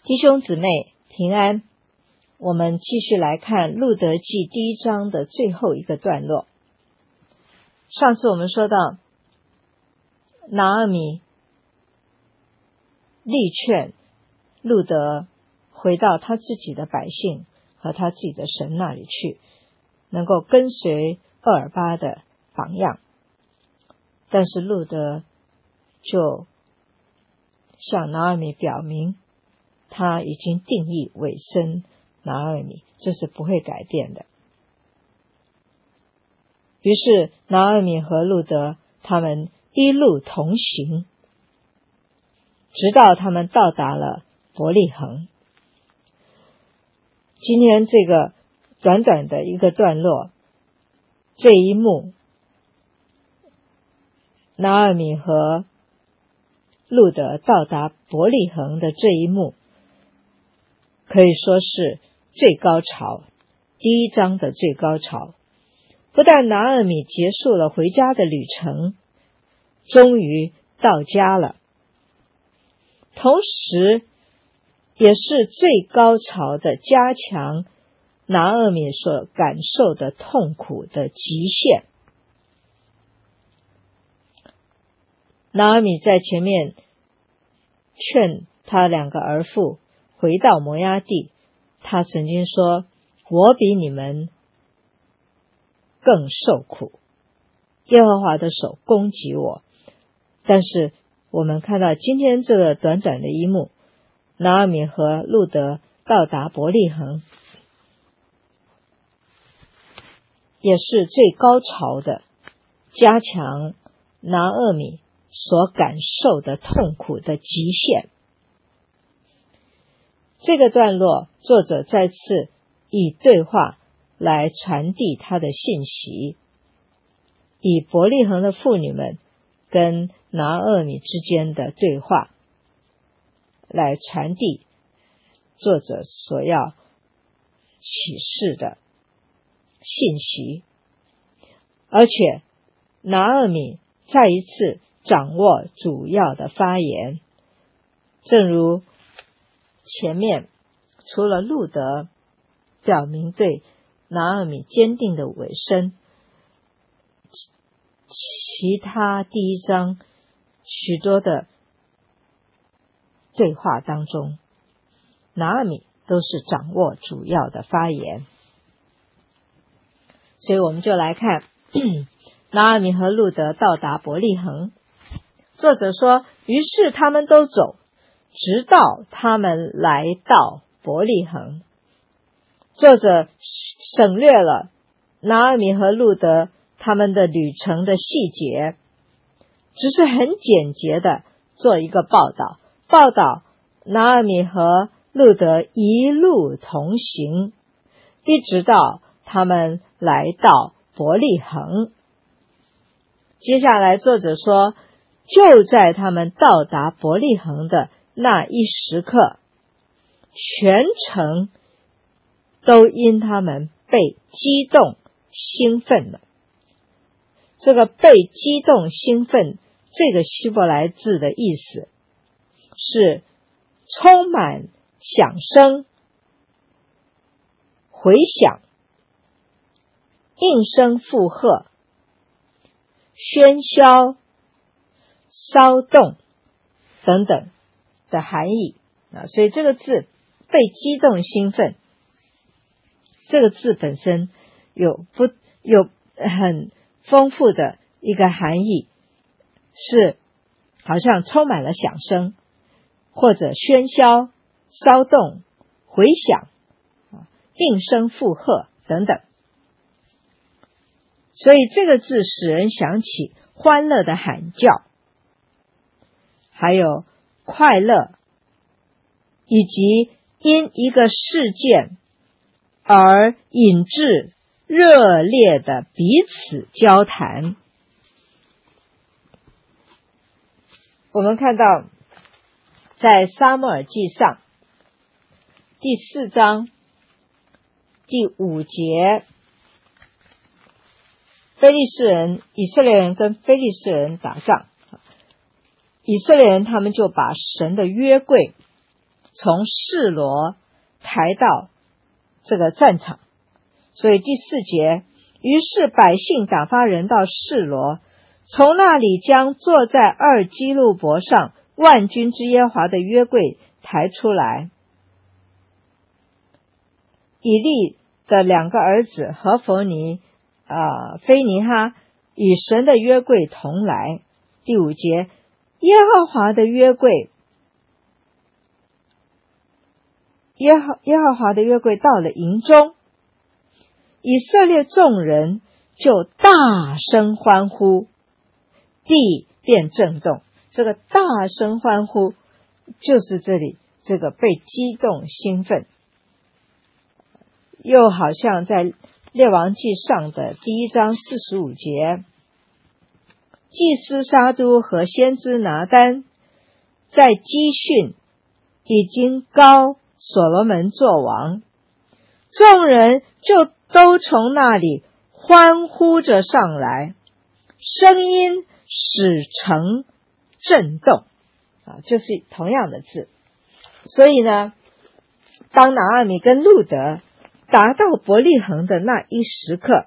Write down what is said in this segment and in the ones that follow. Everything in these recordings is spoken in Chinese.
弟兄姊妹平安，我们继续来看路得记第1章的最后一个段落。上次我们说到拿俄米力劝路得回到他自己的百姓和他自己的神那里去，能够跟随厄尔巴的榜样。但是路得就向拿俄米表明，他已经定义委身拿俄米，这是不会改变的。于是拿俄米和路得他们一路同行，直到他们到达了伯利恒。今天这个短短的一个段落，这一幕，拿俄米和路得到达伯利恒的这一幕，可以说是最高潮，第1章的最高潮。不但拿俄米结束了回家的旅程，终于到家了，同时也是最高潮的加强拿俄米所感受的痛苦的极限。拿俄米在前面劝他2个儿妇回到摩押地，他曾经说，我比你们更受苦，耶和华的手攻击我。但是我们看到今天这个短短的一幕，拿俄米和路得到达伯利恒，也是最高潮的加强拿俄米所感受的痛苦的极限。这个段落作者再次以对话来传递他的信息，以伯利恒的妇女们跟拿俄米之间的对话来传递作者所要启示的信息。而且拿俄米再一次掌握主要的发言，正如前面除了路得表明对拿俄米坚定的委身，其他第1章许多的对话当中，拿俄米都是掌握主要的发言。所以我们就来看拿俄米和路得到达伯利恒。作者说，于是他们都走，直到他们来到伯利恒。作者省略了拿俄米和路得他们的旅程的细节，只是很简洁的做一个报道拿俄米和路得一路同行，一直到他们来到伯利恒。接下来作者说，就在他们到达伯利恒的那一时刻，全城都因他们被激动兴奋了。这个被激动兴奋，这个希伯来字的意思是充满响声、回响、应声附和、喧嚣、骚动等等的含义。所以这个字被激动兴奋，这个字本身有很丰富的一个含义，是好像充满了响声，或者喧嚣、骚动、回响、应声附和等等。所以这个字使人想起欢乐的喊叫，还有快乐，以及因一个事件而引致热烈的彼此交谈。我们看到在撒母耳记上第4章第5节，以色列人跟非利士人打仗，以色列人他们就把神的约柜从示罗抬到这个战场。所以第4节，于是百姓打发人到示罗，从那里将坐在二基路伯上万军之耶和华的约柜抬出来。以利的2个儿子何弗尼、菲尼哈与神的约柜同来。第5节，耶和华的约柜到了营中，以色列众人就大声欢呼，地便震动。这个大声欢呼就是这里这个被激动兴奋，又好像在列王记上的第1章45节，祭司沙都和先知拿单在基训已经膏所罗门作王，众人就都从那里欢呼着上来，声音使城震动。就是同样的字。所以呢，当拿俄米跟路德达到伯利恒的那一时刻，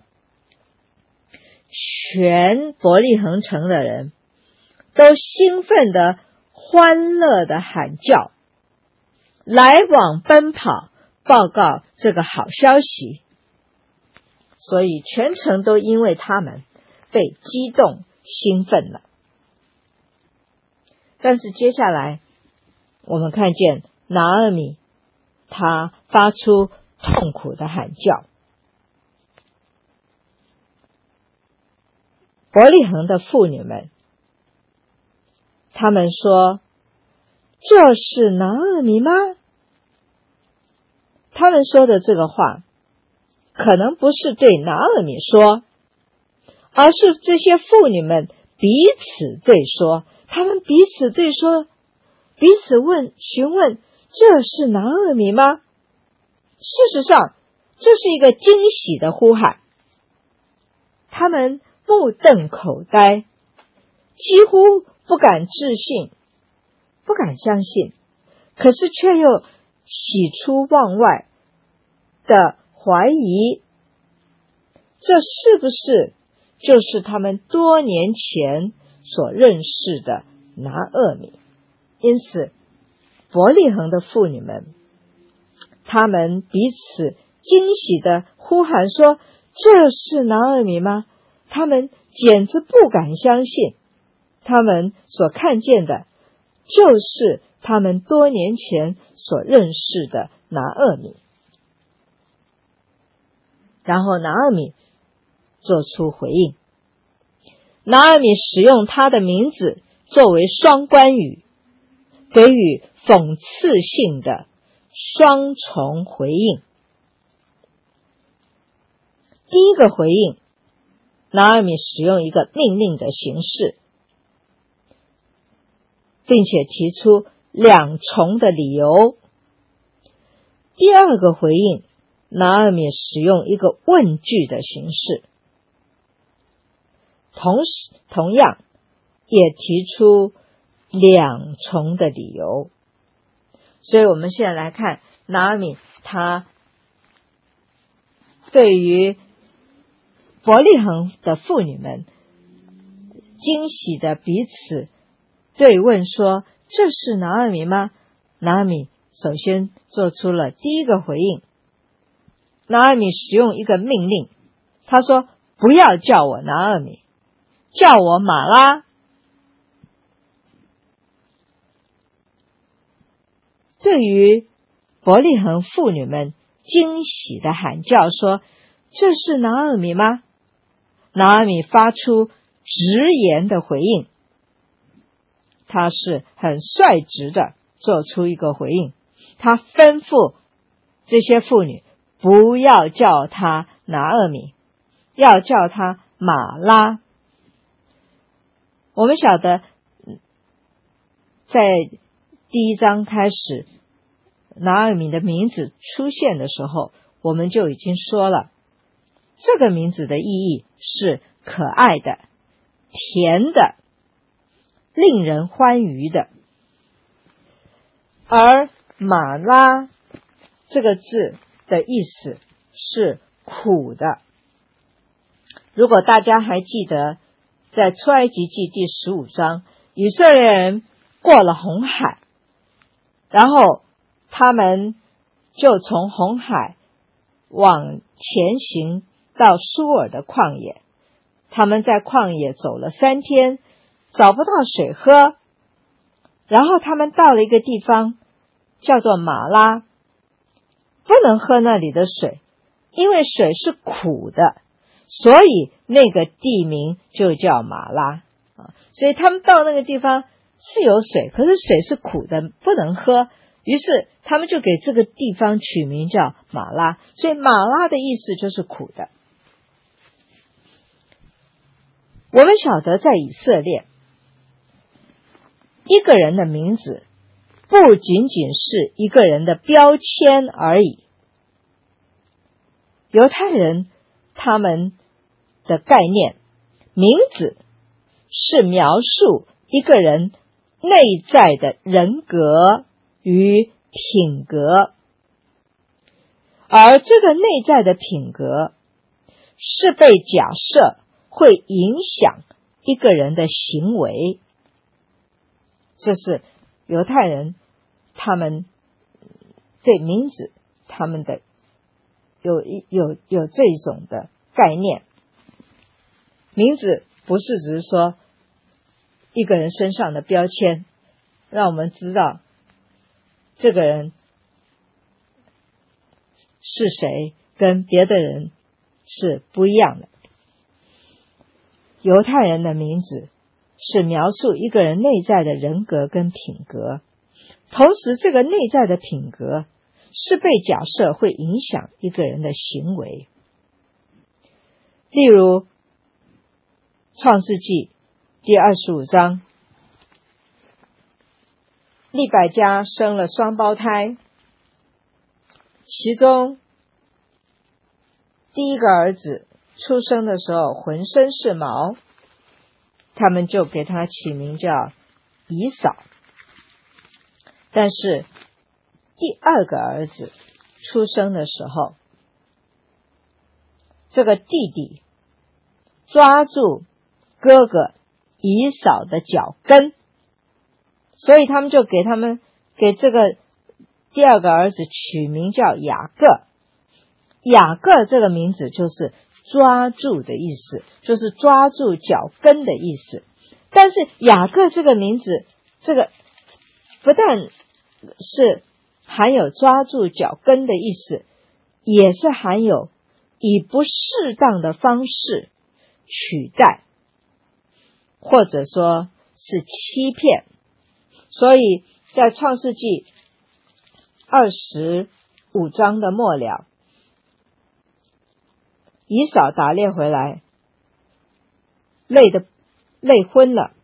全伯利恒城的人都兴奋的欢乐的喊叫，来往奔跑，报告这个好消息。所以全城都因为他们被激动兴奋了。但是接下来我们看见拿俄米他发出痛苦的喊叫。伯利恒的妇女们，他们说，这是拿俄米吗？他们说的这个话可能不是对拿俄米说，而是这些妇女们彼此对说。他们彼此对说，彼此询问，这是拿俄米吗？事实上，这是一个惊喜的呼喊。他们目瞪口呆，几乎不敢置信，不敢相信，可是却又喜出望外的怀疑，这是不是就是他们多年前所认识的拿俄米？因此伯利恒的妇女们，他们彼此惊喜的呼喊说，这是拿俄米吗？他们简直不敢相信，他们所看见的就是他们多年前所认识的拿俄米。然后拿俄米做出回应。拿俄米使用他的名字作为双关语，给予讽刺性的双重回应。第一个回应，拿俄米使用一个命令的形式，并且提出2重的理由。第二个回应，拿俄米使用一个问句的形式，同样也提出2重的理由。所以我们现在来看拿俄米他对于伯利恒的妇女们惊喜的彼此对问说，这是拿俄米吗？拿俄米首先做出了第一个回应。拿俄米使用一个命令，他说，不要叫我拿俄米，叫我玛拉。对于伯利恒妇女们惊喜的喊叫说，这是拿俄米吗？拿俄米发出直言的回应，他是很率直的做出一个回应。他吩咐这些妇女不要叫他拿俄米，要叫他玛拉。我们晓得在第1章开始拿俄米的名字出现的时候，我们就已经说了，这个名字的意义是可爱的、甜的、令人欢愉的。而马拉这个字的意思是苦的。如果大家还记得，在出埃及记第15章，以色列人过了红海，然后他们就从红海往前行到舒尔的旷野，他们在旷野走了3天，找不到水喝，然后他们到了一个地方叫做马拉，不能喝那里的水，因为水是苦的，所以那个地名就叫马拉。所以他们到那个地方是有水，可是水是苦的，不能喝，于是他们就给这个地方取名叫马拉。所以马拉的意思就是苦的。我们晓得在以色列，一个人的名字不仅仅是一个人的标签而已。犹太人他们的概念，名字是描述一个人内在的人格与品格，而这个内在的品格是被假设会影响一个人的行为。这是犹太人他们对名字他们的有这种的概念。名字不是只是说一个人身上的标签，让我们知道这个人是谁，跟别的人是不一样的。犹太人的名字是描述一个人内在的人格跟品格，同时这个内在的品格是被假设会影响一个人的行为。例如创世纪第25章，利百加生了双胞胎，其中第一个儿子出生的时候浑身是毛，他们就给他起名叫以扫。但是第二个儿子出生的时候，这个弟弟抓住哥哥以扫的脚跟，所以他们就给这个第二个儿子取名叫雅各。雅各这个名字就是抓住的意思，就是抓住脚跟的意思。但是雅各这个名字，这个不但是含有抓住脚跟的意思，也是含有以不适当的方式取代，或者说是欺骗。所以在创世纪25章的末了，以扫打猎回来，累昏了，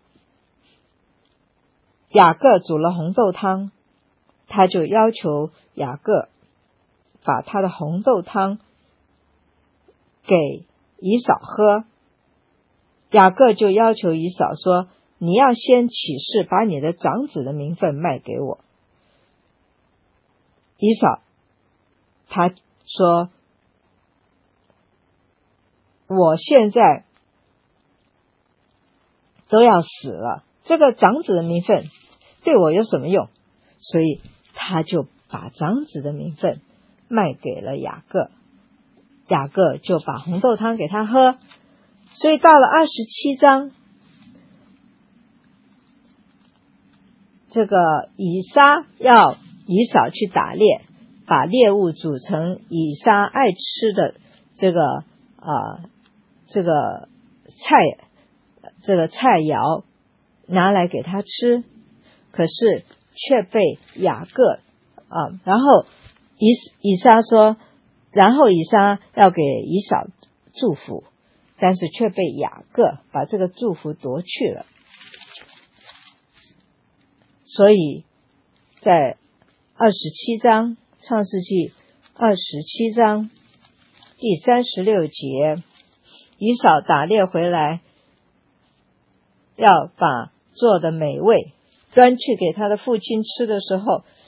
雅各煮了红豆汤，他就要求雅各把他的红豆汤给以扫喝。雅各就要求以扫说，你要先起誓把你的长子的名分卖给我。以扫他说，我现在都要死了，这个长子的名分对我有什么用？所以他就把长子的名分卖给了雅各，雅各就把红豆汤给他喝。所以到了27章，这个以撒要以扫去打猎，把猎物煮成以撒爱吃的这个菜肴拿来给他吃，可是却被雅各然后以撒说，然后以撒要给以扫祝福，但是却被雅各把这个祝福夺去了。所以在27章，创世纪27章第36节，以扫打猎回来，要把做的美味端去给他的父亲吃的时候，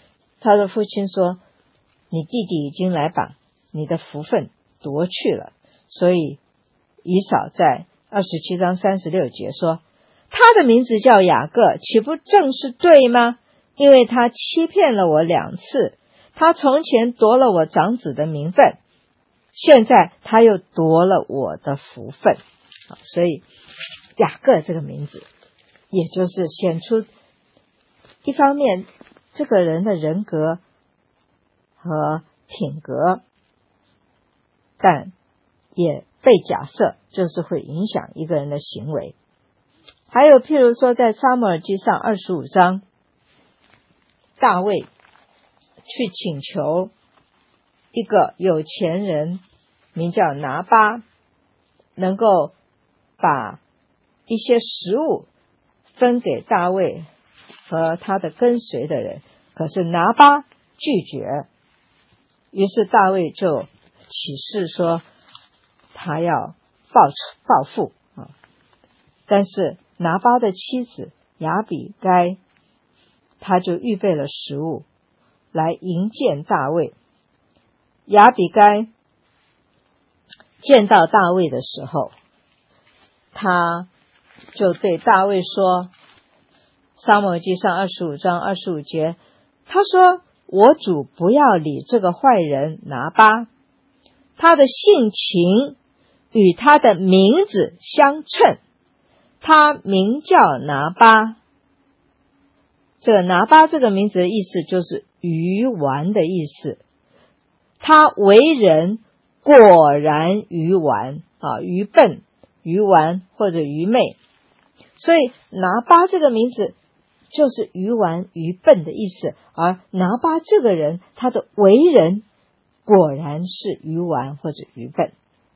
他的父亲说，你弟弟已经来把你的福分夺去了。所以以扫在27章36节说，他的名字叫雅各，岂不正是对吗？因为他欺骗了我2次，他从前夺了我长子的名分，现在他又夺了我的福分。所以雅各这个名字也就是显出一方面这个人的人格和品格，但也被假设就是会影响一个人的行为。还有譬如说在撒母耳记上25章，大卫去请求一个有钱人名叫拿巴，能够把一些食物分给大卫和他的跟随的人，可是拿巴拒绝。于是大卫就起誓说他要报复。但是拿巴的妻子亚比该，他就预备了食物来迎见大卫。亚比该见到大卫的时候，他就对大卫说，撒母耳记上25章25节，他说，我主不要理这个坏人拿巴，他的性情与他的名字相称，他名叫拿巴。这个拿巴这个名字的意思就是愚顽的意思，他为人果然愚顽愚笨、愚顽或者愚昧，所以拿巴这个名字就是愚顽愚笨的意思。而拿巴这个人，他的为人果然是愚顽或者愚笨。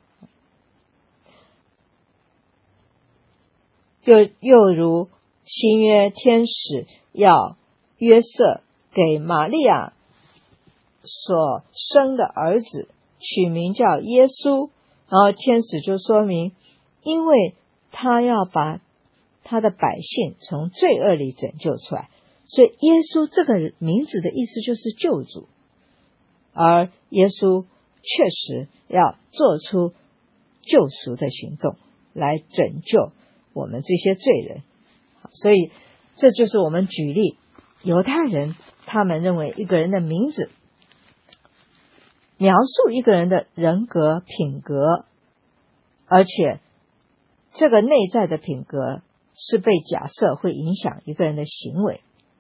又如新约天使要约瑟给玛利亚所生的儿子取名叫耶稣，然后天使就说明，因为他要把他的百姓从罪恶里拯救出来，所以耶稣这个名字的意思就是救主，而耶稣确实要做出救赎的行动来拯救我们这些罪人。所以这就是我们举例，犹太人他们认为一个人的名字描述一个人的人格品格，而且这个内在的品格是被假设会影响一个人的行为。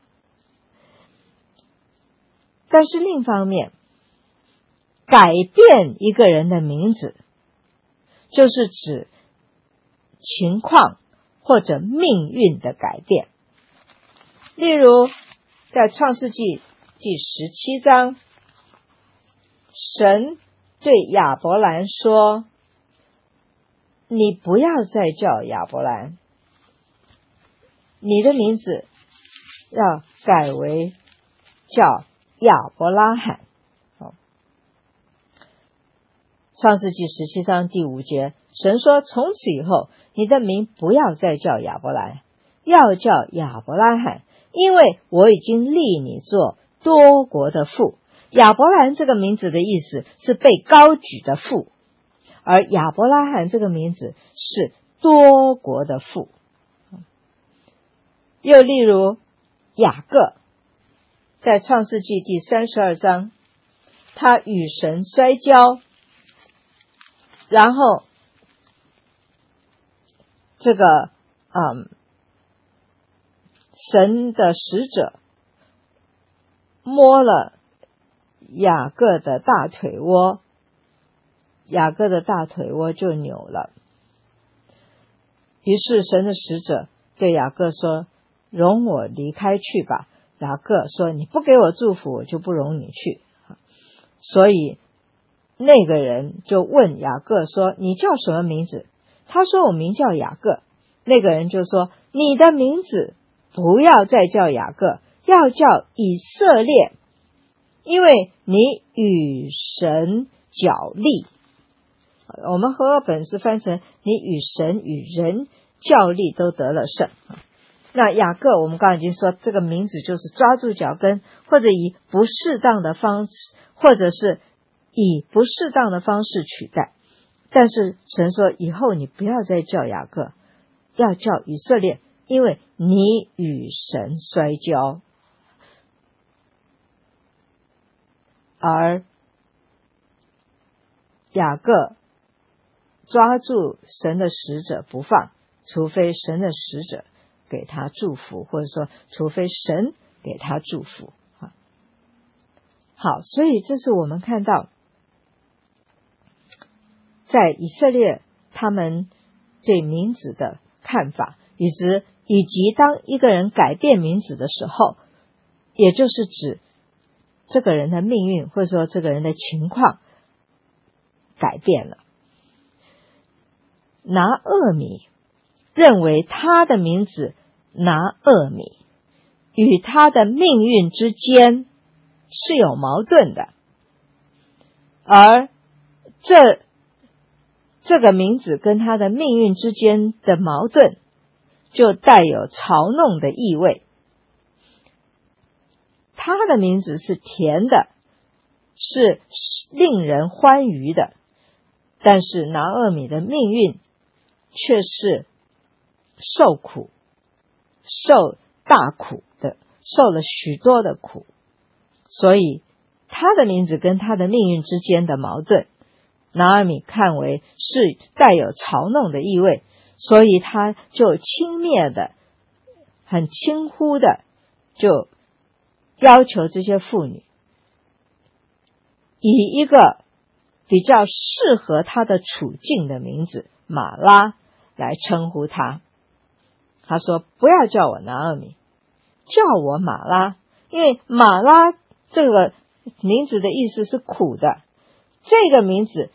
但是另一方面，改变一个人的名字就是指情况或者命运的改变。例如在创世纪第17章，神对亚伯兰说，你不要再叫亚伯兰，你的名字要改为叫亚伯拉罕。创世纪17章第5节，神说，从此以后你的名不要再叫亚伯兰，要叫亚伯拉罕，因为我已经立你做多国的父。亚伯兰这个名字的意思是被高举的父，而亚伯拉罕这个名字是多国的父。又例如雅各在创世纪第32章，他与神摔跤，然后这个神的使者摸了雅各的大腿窝，雅各的大腿窝就扭了。于是神的使者对雅各说，容我离开去吧。雅各说，你不给我祝福，我就不容你去。所以那个人就问雅各说，你叫什么名字？他说，我名叫雅各。那个人就说，你的名字不要再叫雅各，要叫以色列，因为你与神角力。我们和合本是翻成你与神与人较力都得了胜。 那雅各我们刚才已经说，这个名字就是抓住脚跟，或者以不适当的方式，或者是以不适当的方式取代。但是神说，以后你不要再叫雅各，要叫以色列，因为你与神摔跤。而雅各抓住神的使者不放，除非神的使者给他祝福，或者说除非神给他祝福。好，所以这是我们看到在以色列他们对名字的看法，以及当一个人改变名字的时候，也就是指这个人的命运，或者说这个人的情况改变了。拿俄米认为他的名字拿俄米与他的命运之间是有矛盾的，而这个名字跟他的命运之间的矛盾就带有嘲弄的意味。他的名字是甜的，是令人欢愉的，但是拿俄米的命运却是受苦，受大苦的，受了许多的苦。所以他的名字跟他的命运之间的矛盾，拿俄米看为是带有嘲弄的意味，所以他就轻蔑的，很轻忽的就要求这些妇女以一个比较适合他的处境的名字玛拉来称呼他。他说，不要叫我拿俄米，叫我玛拉，因为玛拉这个名字的意思是苦的，这个名字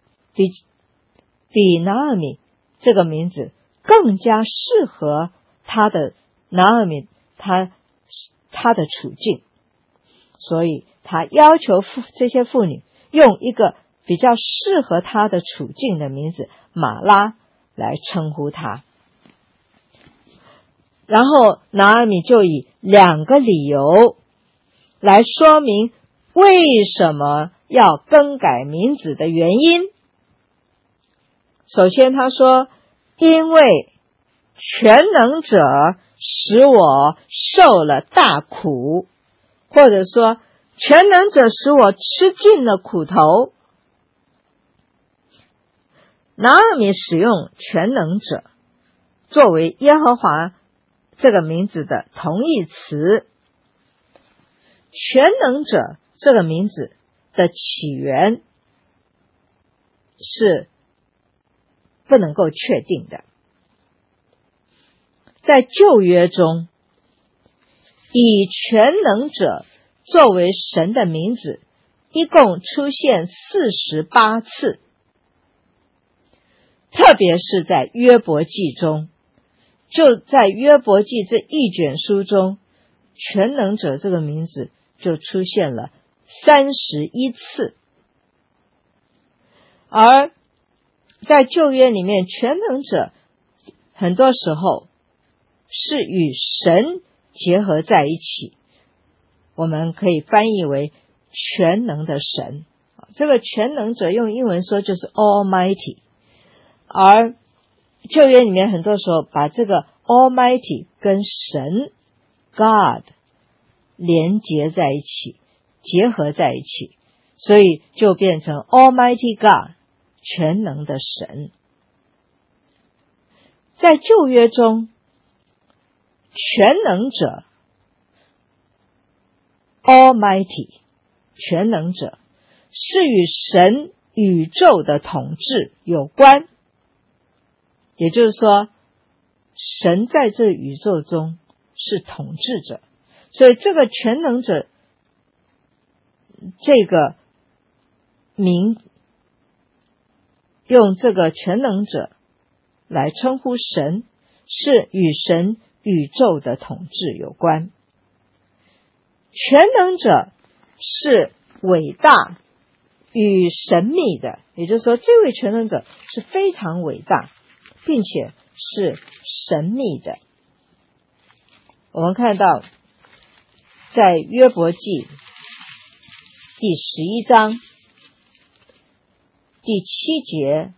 比拿俄米这个名字更加适合他的拿俄米他的处境，所以他要求这些妇女用一个比较适合他的处境的名字玛拉来称呼他。然后拿俄米就以2个理由来说明为什么要更改名字的原因。首先他说，因为全能者使我受了大苦，或者说全能者使我吃尽了苦头。拿俄米使用全能者作为耶和华这个名字的同义词。全能者这个名字的起源是不能够确定的。在旧约中，以全能者作为神的名字一共出现48次，特别是在约伯记中，就在约伯记这一卷书中，全能者这个名字就出现了31次。而在旧约里面，全能者很多时候是与神结合在一起，我们可以翻译为全能的神。这个全能者用英文说就是 Almighty， 而旧约里面很多时候把这个 Almighty 跟神 God 连结在一起，结合在一起，所以就变成 Almighty God， 全能的神。在旧约中，全能者 Almighty 全能者是与神宇宙的统治有关，也就是说神在这宇宙中是统治者，所以这个全能者这个名，用这个全能者来称呼神，是与神宇宙的统治有关。全能者是伟大与神秘的，也就是说这位全能者是非常伟大并且是神秘的。 我们看到在约伯记第11章第7节，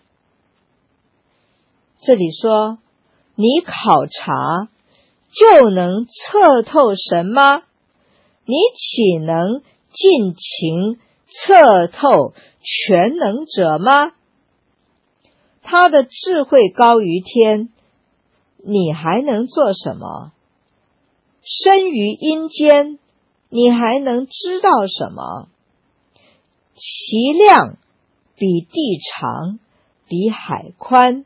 这里说，你考察就能测透神吗？你岂能尽情测透全能者吗？他的智慧高于天，你还能做什么？生于阴间，你还能知道什么？其量比地长，比海宽。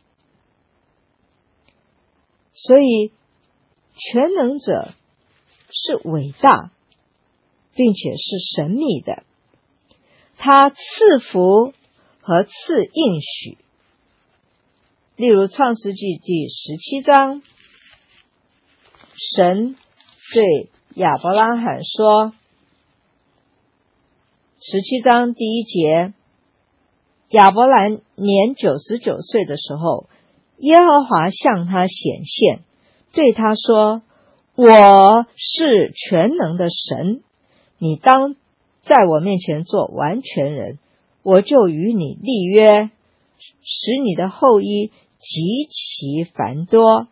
所以全能者是伟大并且是神秘的，他赐福和赐应许。例如创世纪第17章，神对亚伯拉罕说，17章第1节，亚伯兰年99岁的时候，耶和华向他显现，对他说，我是全能的神，你当在我面前做完全人，我就与你立约，使你的后裔极其繁多。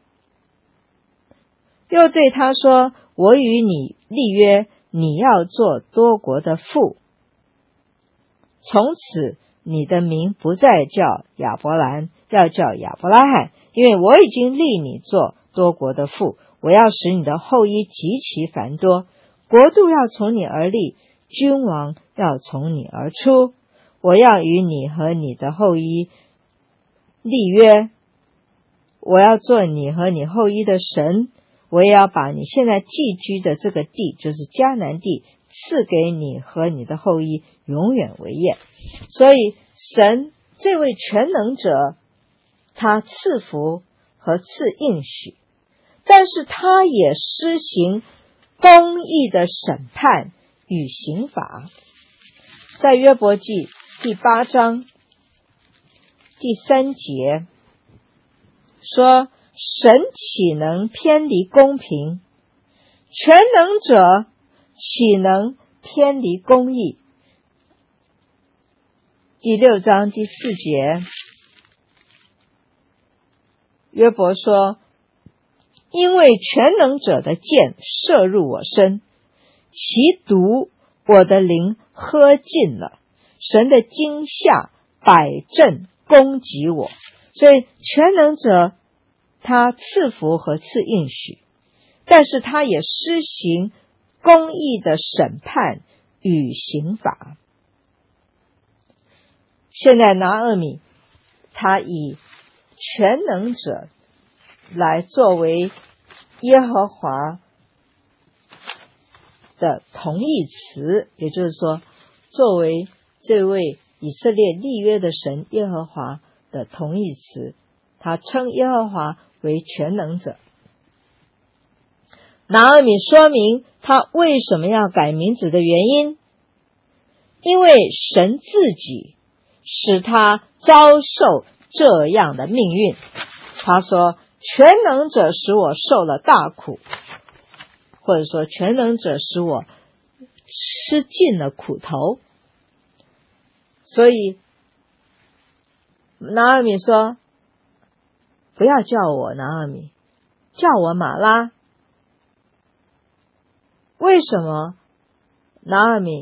又对他说，我与你立约，你要做多国的父，从此你的名不再叫亚伯兰，要叫亚伯拉罕，因为我已经立你做多国的父，我要使你的后裔极其繁多，国度要从你而立，君王要从你而出，我要与你和你的后裔立约，我要做你和你后裔的神，我也要把你现在寄居的这个地，就是迦南地，赐给你和你的后裔永远为业。所以神这位全能者，他赐福和赐应许，但是他也施行公义的审判与刑罚。在约伯记第8章第3节说，神岂能偏离公平？全能者岂能偏离公义？第6章第4节，约伯说，因为全能者的箭射入我身，其毒我的灵喝尽了，神的惊吓摆阵攻击我。所以全能者他赐福和赐应许，但是他也施行公义的审判与刑罚。现在拿俄米他以全能者来作为耶和华的同义词，也就是说作为这位以色列立约的神耶和华的同义词，他称耶和华为全能者。拿俄米说明他为什么要改名字的原因，因为神自己使他遭受这样的命运。他说，全能者使我受了大苦，或者说全能者使我吃尽了苦头。所以拿俄米说，不要叫我拿俄米，叫我玛拉。为什么拿俄米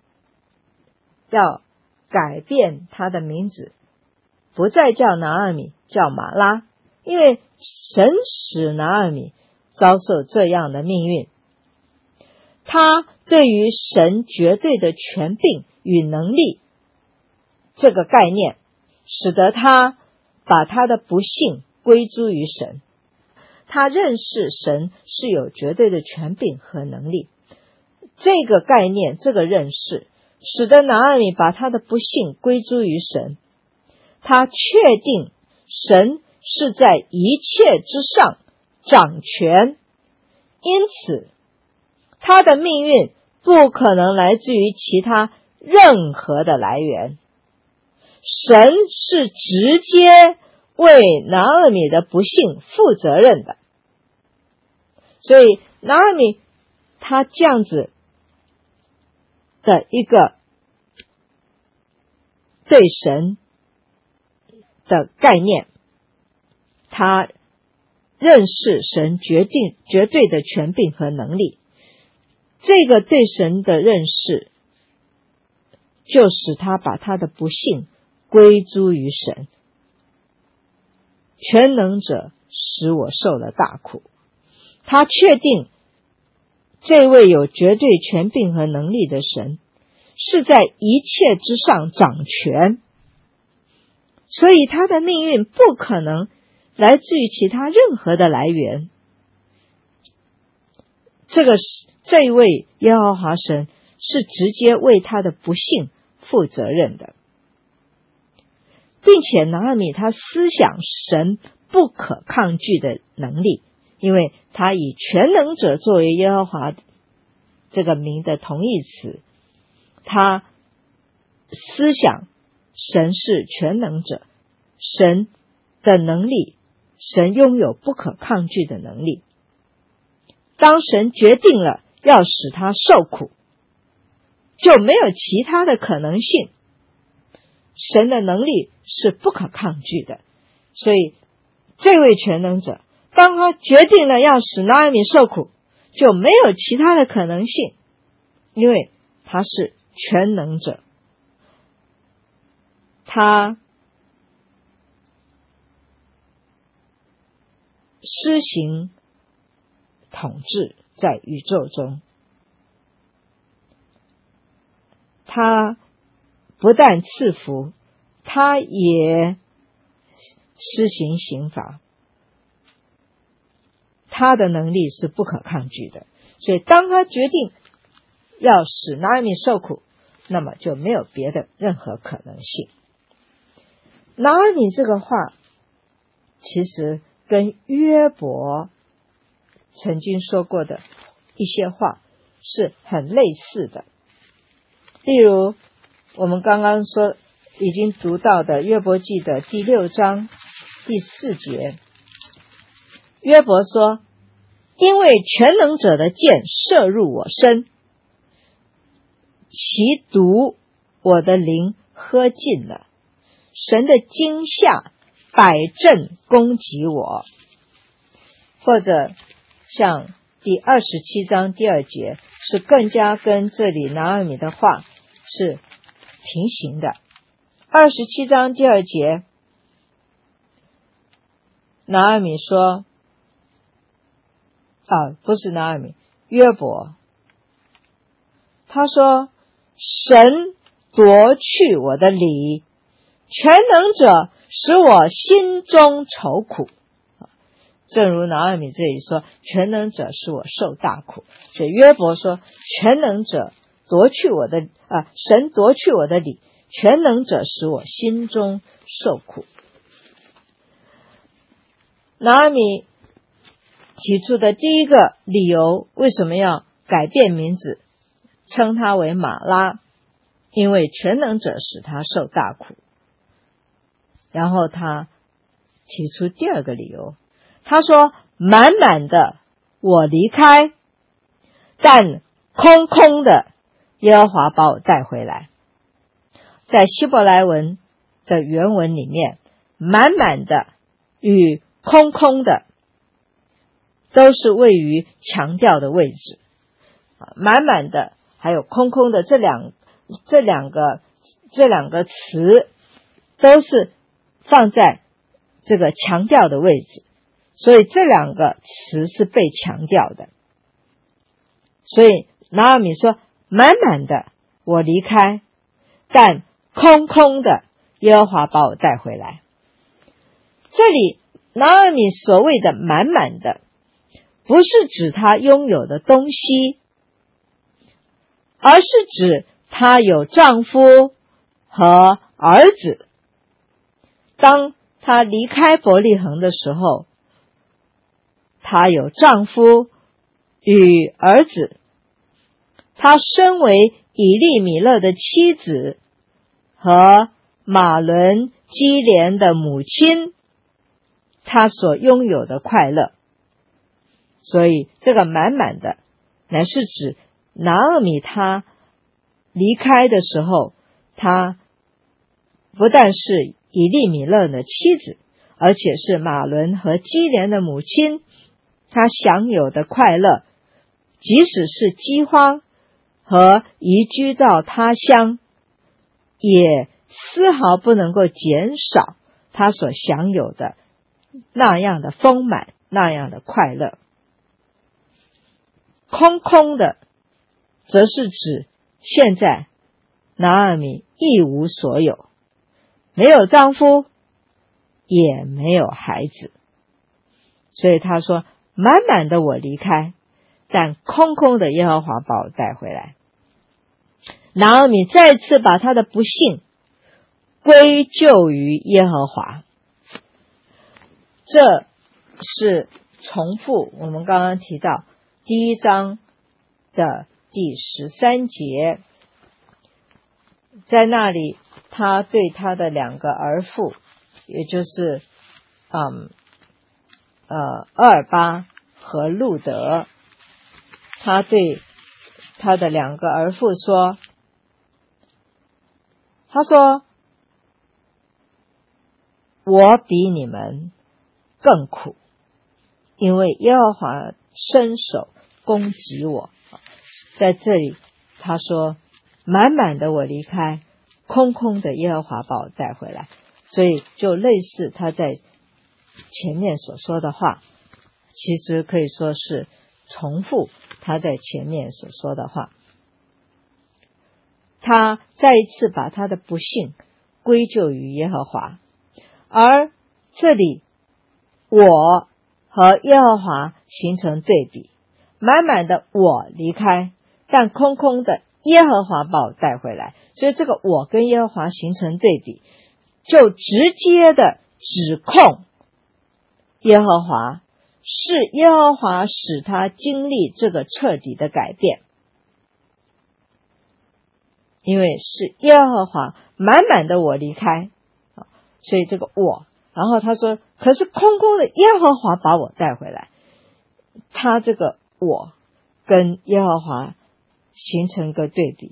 要改变他的名字，不再叫拿俄米，叫玛拉？因为神使拿俄米遭受这样的命运，他对于神绝对的权柄与能力这个概念，使得他把他的不幸归诸于神。他认识神是有绝对的权柄和能力，这个概念，这个认识，使得拿俄米把他的不幸归诸于神。他确定神是在一切之上掌权，因此他的命运不可能来自于其他任何的来源。神是直接为拿俄米的不幸负责任的。 所以拿俄米他这样子的一个对神的概念，他认识神绝对的权柄和能力，这个对神的认识就使他把他的不幸归诸于神。全能者使我受了大苦，他确定这位有绝对权柄和能力的神是在一切之上掌权，所以他的命运不可能来自于其他任何的来源。这一位耶和华神是直接为他的不幸负责任的，并且拿俄米他思想神不可抗拒的能力，因为他以全能者作为耶和华这个名的同义词，他思想神是全能者，神的能力，神拥有不可抗拒的能力。当神决定了要使他受苦，就没有其他的可能性，神的能力是不可抗拒的。所以这位全能者当他决定了要使拿俄米受苦，就没有其他的可能性，因为他是全能者，他施行统治在宇宙中，他不但赐福，他也施行刑罚，他的能力是不可抗拒的。所以当他决定要使拿俄米受苦，那么就没有别的任何可能性。拿俄米这个话其实跟约伯曾经说过的一些话是很类似的。例如我们刚刚说已经读到的约伯记的第6章第4节，约伯说，因为全能者的箭射入我身，其毒我的灵喝尽了，神的惊吓摆阵攻击我。或者像第27章第2节是更加跟这里拿俄米的话是平行的。27章第2节，拿俄米说，不是拿俄米，约伯，他说，神夺去我的理，全能者使我心中愁苦。正如拿俄米这里说，全能者使我受大苦，所以约伯说，全能者夺去我的神夺去我的理，全能者使我心中受苦。拿俄米提出的第一个理由，为什么要改变名字，称他为玛拉，因为全能者使他受大苦。然后他提出第二个理由，他说，满满的我离开，但空空的耶和华把我带回来。在希伯来文的原文里面，满满的与空空的都是位于强调的位置，满满的还有空空的这两个词都是放在这个强调的位置，所以这两个词是被强调的。所以拿俄米说，满满的我离开，但空空的耶和华把我带回来。这里拿俄米所谓的满满的，不是指他拥有的东西，而是指他有丈夫和儿子。当他离开伯利恒的时候，他有丈夫与儿子，他身为以利米勒的妻子和马伦基连的母亲，他所拥有的快乐。 所以这个满满的乃是指拿俄米他离开的时候，他不但是以利米勒的妻子，而且是马伦和基连的母亲，他享有的快乐，即使是饥荒和移居到他乡，也丝毫不能够减少他所享有的那样的丰满，那样的快乐。空空的则是指现在拿俄米一无所有，没有丈夫，也没有孩子。所以他说，满满的我离开，但空空的耶和华把我带回来。拿俄米再次把他的不幸归咎于耶和华，这是重复我们刚刚提到第1章的第13节，在那里他对他的2个儿妇，也就是厄尔巴和路德，他对他的2个儿妇说，他说，我比你们更苦，因为耶和华伸手攻击我。在这里他说，满满的我离开，空空的耶和华把我带回来。所以就类似他在前面所说的话，其实可以说是重复他在前面所说的话。他再一次把他的不幸归咎于耶和华，而这里我和耶和华形成对比，满满的我离开，但空空的耶和华把我带回来。所以这个我跟耶和华形成对比，就直接的指控耶和华，是耶和华使他经历这个彻底的改变，因为是耶和华满满的我离开，所以这个我，然后他说，可是空空的耶和华把我带回来，他这个我跟耶和华形成一个对比。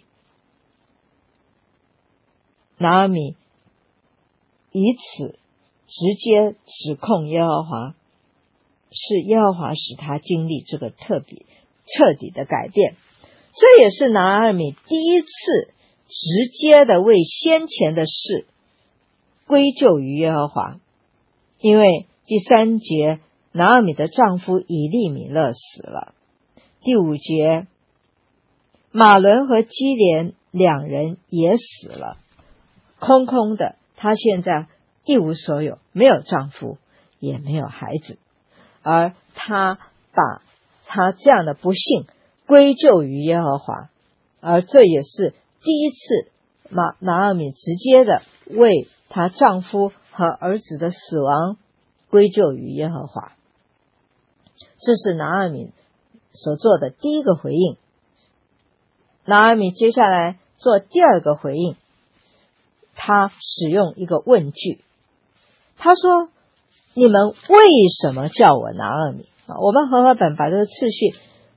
拿俄米以此直接指控耶和华，是耶和华使他经历这个彻底的改变。这也是拿俄米第一次直接的为先前的事归咎于耶和华。因为第3节，拿俄米的丈夫以利米勒死了。第5节，马伦和基连2人也死了，空空的，她现在一无所有，没有丈夫，也没有孩子。而她把她这样的不幸归咎于耶和华，而这也是第一次拿俄米直接的为她丈夫和儿子的死亡归咎于耶和华。这是拿俄米所做的第一个回应。拿俄米接下来做第2个回应，他使用一个问句，他说，你们为什么叫我拿俄米？我们和合本把这个次序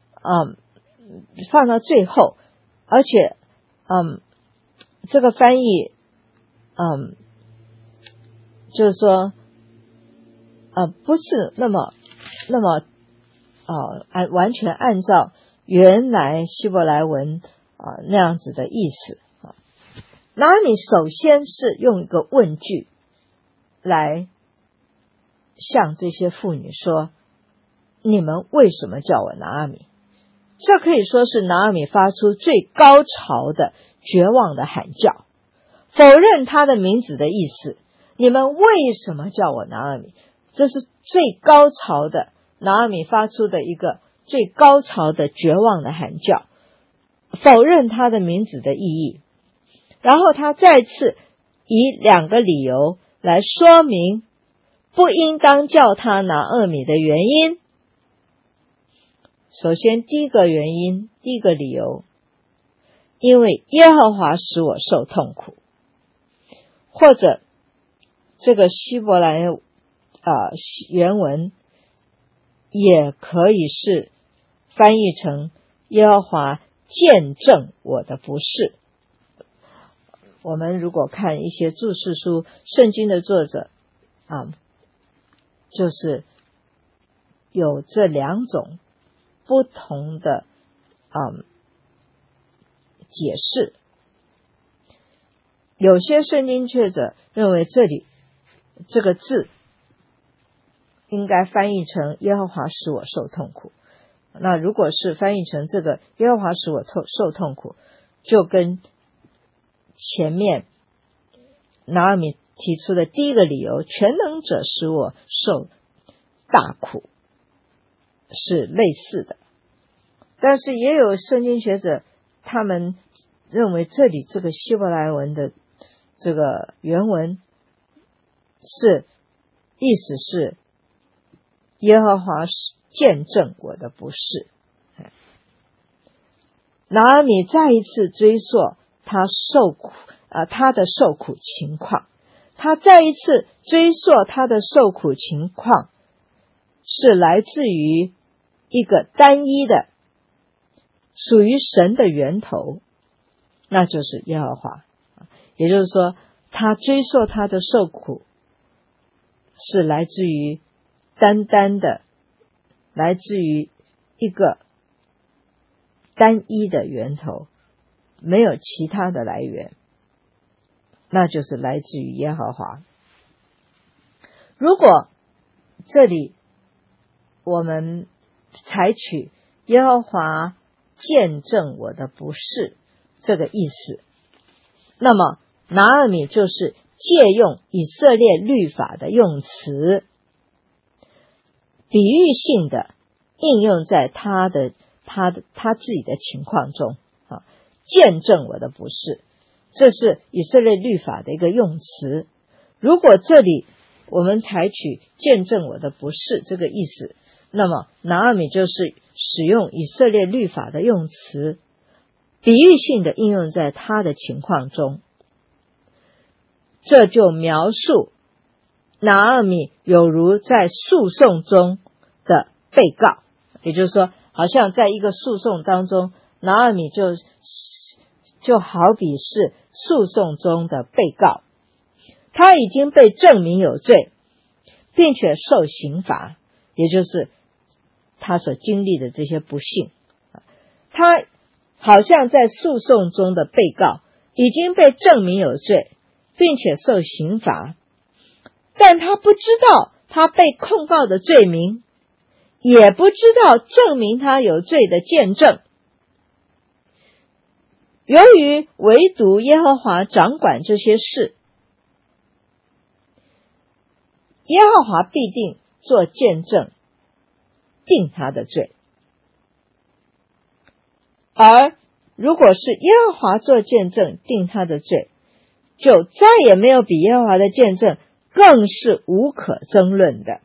放到最后，而且这个翻译就是说不是那么完全按照原来希伯来文那样子的意思。拿俄米首先是用一个问句来向这些妇女说，你们为什么叫我拿俄米？这可以说是拿俄米发出最高潮的绝望的喊叫，否认他的名字的意思。你们为什么叫我拿俄米？这是最高潮的，拿俄米发出的一个最高潮的绝望的喊叫，否认他的名字的意义。然后他再次以2个理由来说明不应当叫他拿俄米的原因。首先第一个理由，因为耶和华使我受痛苦，或者这个希伯来原文也可以是翻译成耶和华见证我的不是。我们如果看一些注释书，圣经的作者就是有这两种不同的解释。有些圣经学者认为这里这个字应该翻译成耶和华使我受痛苦。那如果是翻译成这个耶和华使我受痛苦，就跟前面拿俄米提出的第一个理由，全能者使我受大苦，是类似的。但是也有圣经学者他们认为这里这个希伯来文的这个原文是意思是耶和华见证我的不是。拿俄米再一次追溯他的受苦情况，他再一次追溯他的受苦情况是来自于一个单一的属于神的源头，那就是耶和华。也就是说，他追溯他的受苦是来自于单单的，来自于一个单一的源头，没有其他的来源，那就是来自于耶和华。如果这里我们采取耶和华见证我的不是这个意思，那么拿俄米就是借用以色列律法的用词，比喻性的应用在他自己的情况中见证我的不是，这是以色列律法的一个用词。如果这里我们采取见证我的不是这个意思，那么拿俄米就是使用以色列律法的用词，比喻性的应用在他的情况中。这就描述拿俄米有如在诉讼中的被告，也就是说，好像在一个诉讼当中，拿俄米就好比是诉讼中的被告，他已经被证明有罪，并且受刑罚，也就是他所经历的这些不幸。他好像在诉讼中的被告，已经被证明有罪，并且受刑罚，但他不知道他被控告的罪名，也不知道证明他有罪的见证。由于唯独耶和华掌管这些事，耶和华必定做见证，定他的罪。而如果是耶和华做见证定他的罪，就再也没有比耶和华的见证更是无可争论的。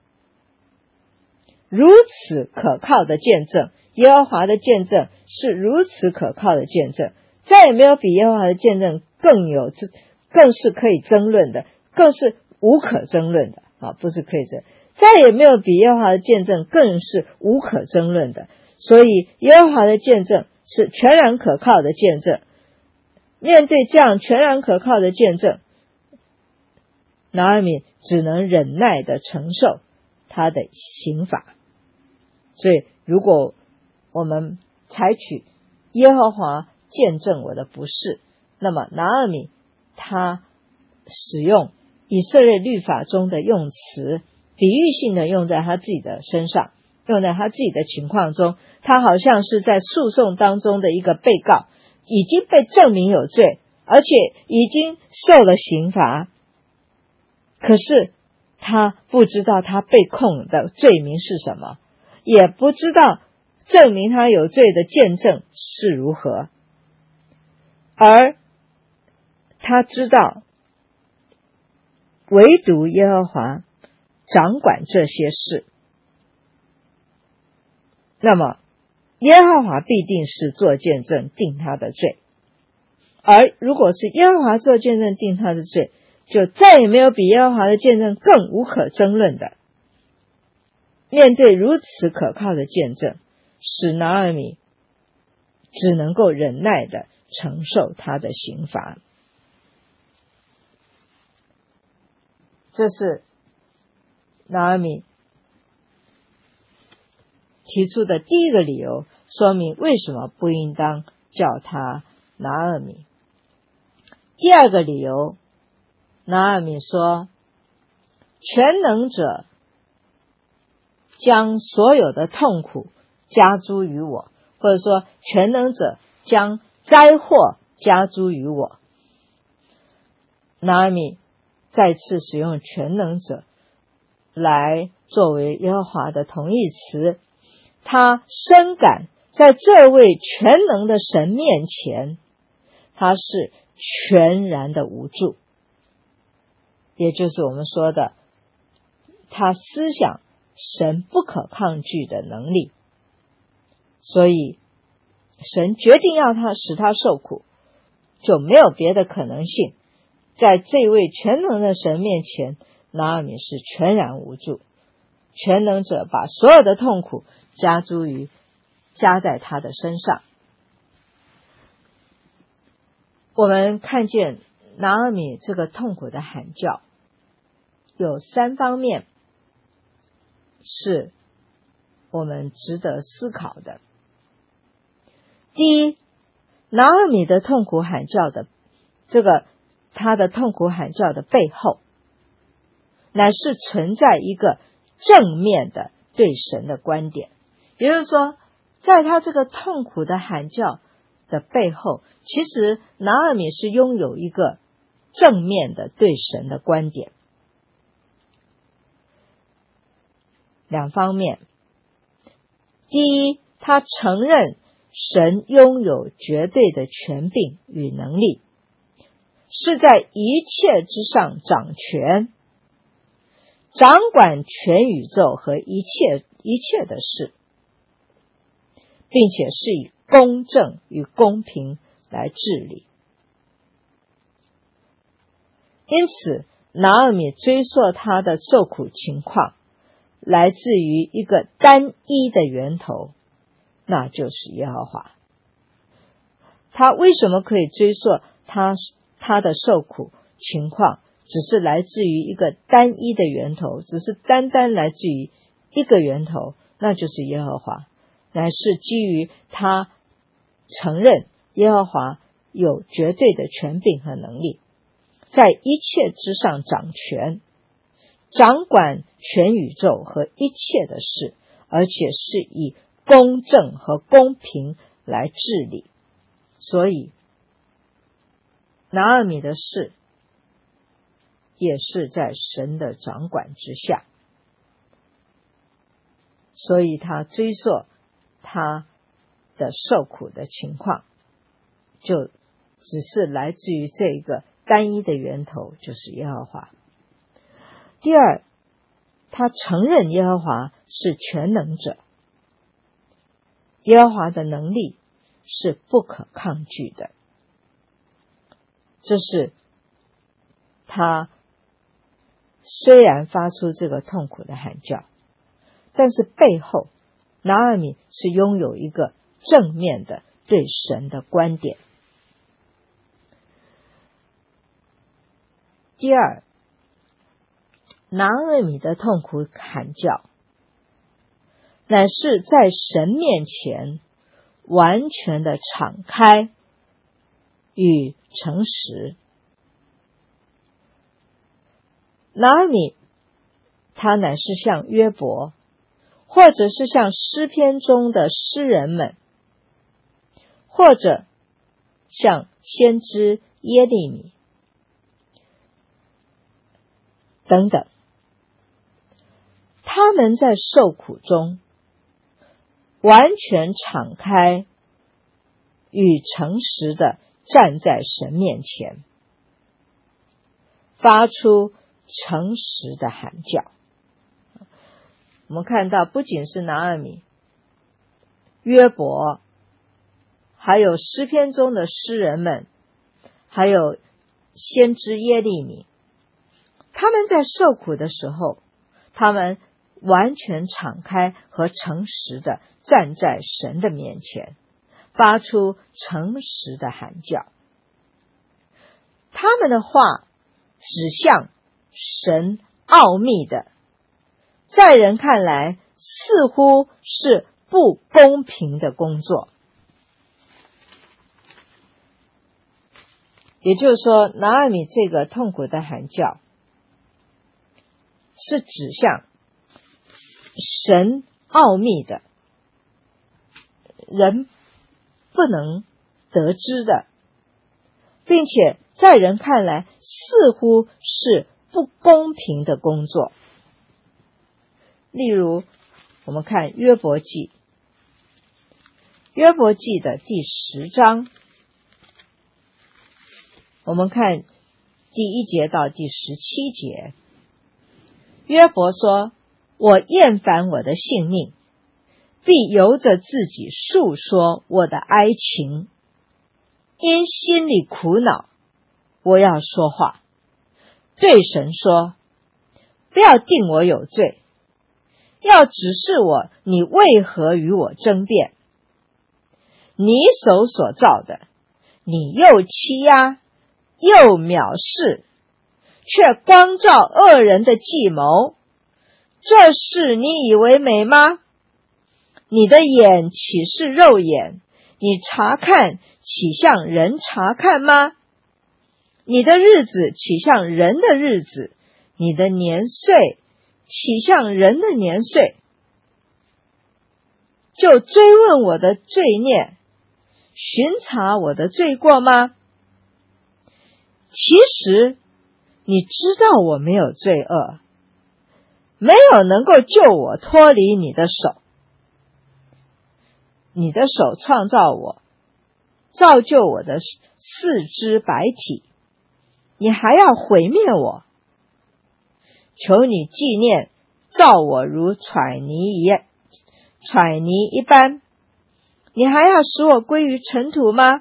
如此可靠的见证，耶和华的见证是如此可靠的见证，再也没有比耶和华的见证更是可以争论的，更是无可争论的不是可以争，再也没有比耶和华的见证更是无可争论的。所以耶和华的见证是全然可靠的见证。面对这样全然可靠的见证，拿俄米只能忍耐的承受他的刑罚。所以如果我们采取耶和华见证我的不是，那么拿俄米他使用以色列律法中的用词，比喻性的用在他自己的身上，用在他自己的情况中，他好像是在诉讼当中的一个被告，已经被证明有罪，而且已经受了刑罚，可是他不知道他被控的罪名是什么，也不知道证明他有罪的见证是如何，而他知道唯独耶和华掌管这些事，那么耶和华必定是做见证定他的罪。而如果是耶和华做见证定他的罪，就再也没有比耶和华的见证更无可争论的。 面对如此可靠的见证，使拿俄米只能够忍耐的承受他的刑罚。这是拿俄米提出的第一个理由，说明为什么不应当叫他拿俄米。第二个理由，拿俄米说，全能者将所有的痛苦加诸于我，或者说全能者将灾祸加诸于我。拿俄米再次使用全能者来作为耶和华的同义词，他深感在这位全能的神面前，他是全然的无助，也就是我们说的他思想神不可抗拒的能力。所以神决定要使他受苦，就没有别的可能性。在这位全能的神面前，拿俄米是全然无助，全能者把所有的痛苦加在他的身上。我们看见拿俄米这个痛苦的喊叫，有3方面是我们值得思考的。第一，拿俄米的痛苦喊叫的他的痛苦喊叫的背后，乃是存在一个正面的对神的观点。也就是说，在他这个痛苦的喊叫的背后，其实拿俄米是拥有一个正面的对神的观点。2方面，第一，他承认神拥有绝对的权柄与能力，是在一切之上掌权，掌管全宇宙和一切的事，并且是以公正与公平来治理。因此，拿俄米追溯他的受苦情况，来自于一个单一的源头，那就是耶和华。他为什么可以追溯他的受苦情况，只是来自于一个单一的源头，只是单单来自于一个源头，那就是耶和华，乃是基于他承认耶和华有绝对的权柄和能力，在一切之上掌权，掌管全宇宙和一切的事，而且是以公正和公平来治理。所以拿俄米的事也是在神的掌管之下，所以他追溯他的受苦的情况，就只是来自于这个单一的源头，就是耶和华。第二，他承认耶和华是全能者，耶和华的能力是不可抗拒的。这是他虽然发出这个痛苦的喊叫，但是背后拿俄米是拥有一个正面的对神的观点。第二，拿俄米的痛苦喊叫，乃是在神面前完全的敞开与诚实。拿俄米他乃是像约伯，或者是像诗篇中的诗人们，或者像先知耶利米等等，他们在受苦中完全敞开与诚实的站在神面前，发出诚实的喊叫。我们看到不仅是拿俄米、约伯，还有诗篇中的诗人们，还有先知耶利米，他们在受苦的时候，他们完全敞开和诚实的站在神的面前，发出诚实的喊叫。他们的话指向神奥秘的，在人看来似乎是不公平的工作。也就是说，拿俄米这个痛苦的喊叫是指向神奥秘的，人不能得知的，并且在人看来似乎是不公平的工作。例如我们看约伯记，约伯记的第10章，我们看第1节到第17节。约伯说，我厌烦我的性命，必由着自己述说我的哀情，因心里苦恼，我要说话，对神说，不要定我有罪，要指示我你为何与我争辩。你手所造的，你又欺压又藐视，却光照恶人的计谋，这事你以为美吗？你的眼岂是肉眼？你查看岂像人查看吗？你的日子岂像人的日子？你的年岁岂像人的年岁？就追问我的罪孽，巡查我的罪过吗？其实你知道我没有罪恶，没有能够救我脱离你的手。你的手创造我，造就我的四肢百体，你还要毁灭我？求你纪念造我如揣泥一般，你还要使我归于尘土吗？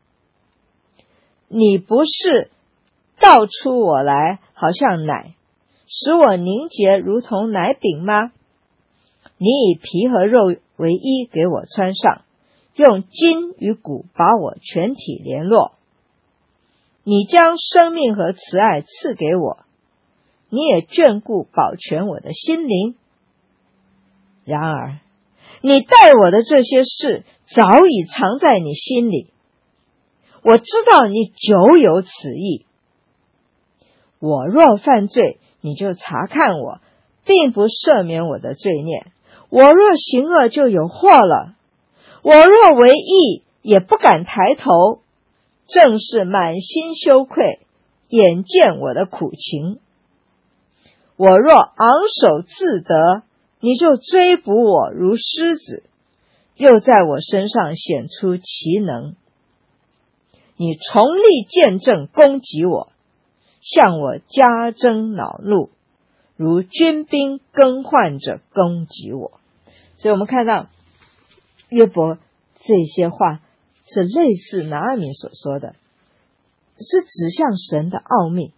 你不是倒出我来好像奶，使我凝结如同奶饼吗？你以皮和肉为衣给我穿上，用筋与骨把我全体联络。你将生命和慈爱赐给我，你也眷顾保全我的心灵。然而你待我的这些事早已藏在你心里，我知道你久有此意。我若犯罪，你就查看我，并不赦免我的罪孽。我若行恶，就有祸了。我若为义，也不敢抬头，正是满心羞愧，眼见我的苦情。我若昂首自得，你就追捕我如狮子，又在我身上显出奇能。你重力见证攻击我，向我加增恼怒，如军兵更换着攻击我。所以我们看到约伯这些话是类似拿俄米所说的，是指向神的奥秘，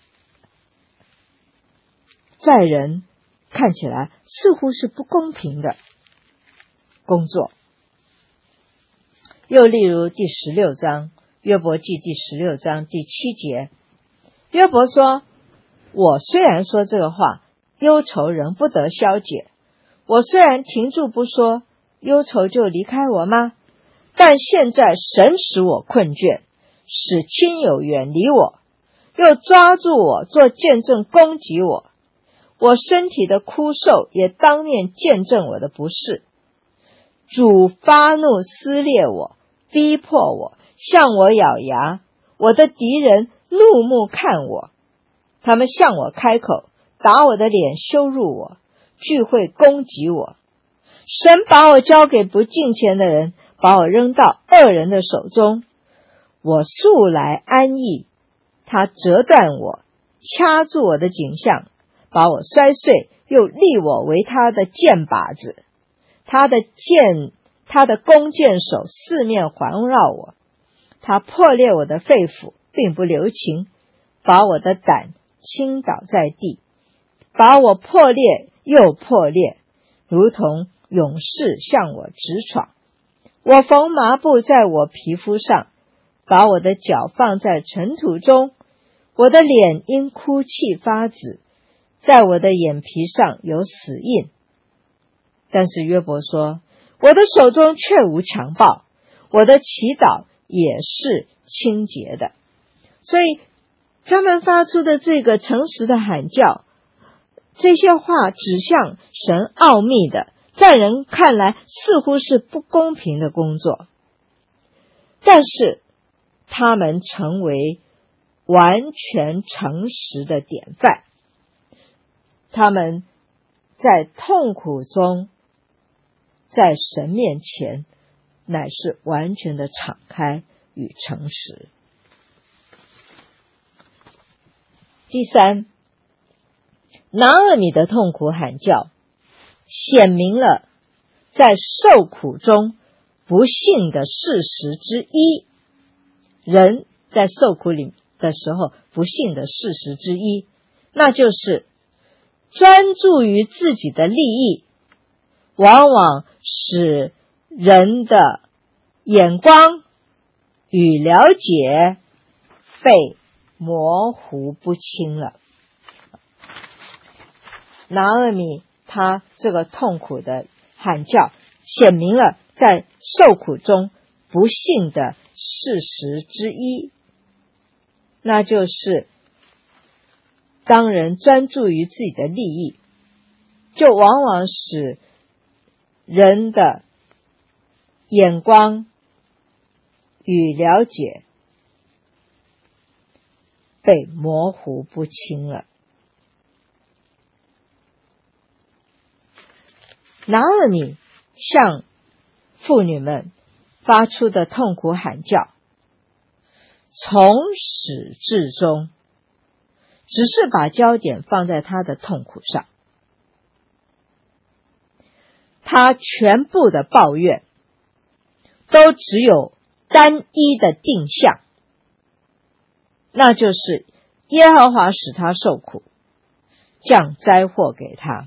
在人看起来似乎是不公平的工作。又例如第16章，约伯记第16章第7节，约伯说，我虽然说这个话，忧愁仍不得消解。我虽然停住不说，忧愁就离开我吗？但现在神使我困倦，使亲友远离我，又抓住我做见证攻击我。我身体的枯瘦也当面见证我的不是。主发怒撕裂我，逼迫我，向我咬牙。我的敌人怒目看我，他们向我开口，打我的脸，羞辱我，聚会攻击我。神把我交给不敬虔的人，把我扔到恶人的手中。我素来安逸，他折断我，掐住我的颈项，把我摔碎，又立我为他的箭靶子。他的弓箭手四面环绕我，他破裂我的肺腑，并不留情，把我的胆倾倒在地，把我破裂又破裂，如同勇士向我直闯。我缝麻布在我皮肤上，把我的脚放在尘土中，我的脸因哭泣发紫，在我的眼皮上有死印。但是约伯说，我的手中却无强暴，我的祈祷也是清洁的。所以他们发出的这个诚实的喊叫，这些话指向神奥秘的，在人看来似乎是不公平的工作，但是他们成为完全诚实的典范。他们在痛苦中，在神面前乃是完全的敞开与诚实。第三，拿俄米的痛苦喊叫显明了在受苦中不幸的事实之一，人在受苦里的时候不幸的事实之一，那就是专注于自己的利益，往往使人的眼光与了解被模糊不清了。拿俄米他这个痛苦的喊叫显明了在受苦中不幸的事实之一，那就是当人专注于自己的利益，就往往使人的眼光与了解被模糊不清了。拿俄米向妇女们发出的痛苦喊叫，从始至终只是把焦点放在她的痛苦上，她全部的抱怨都只有单一的定向，那就是耶和华使她受苦，降灾祸给她。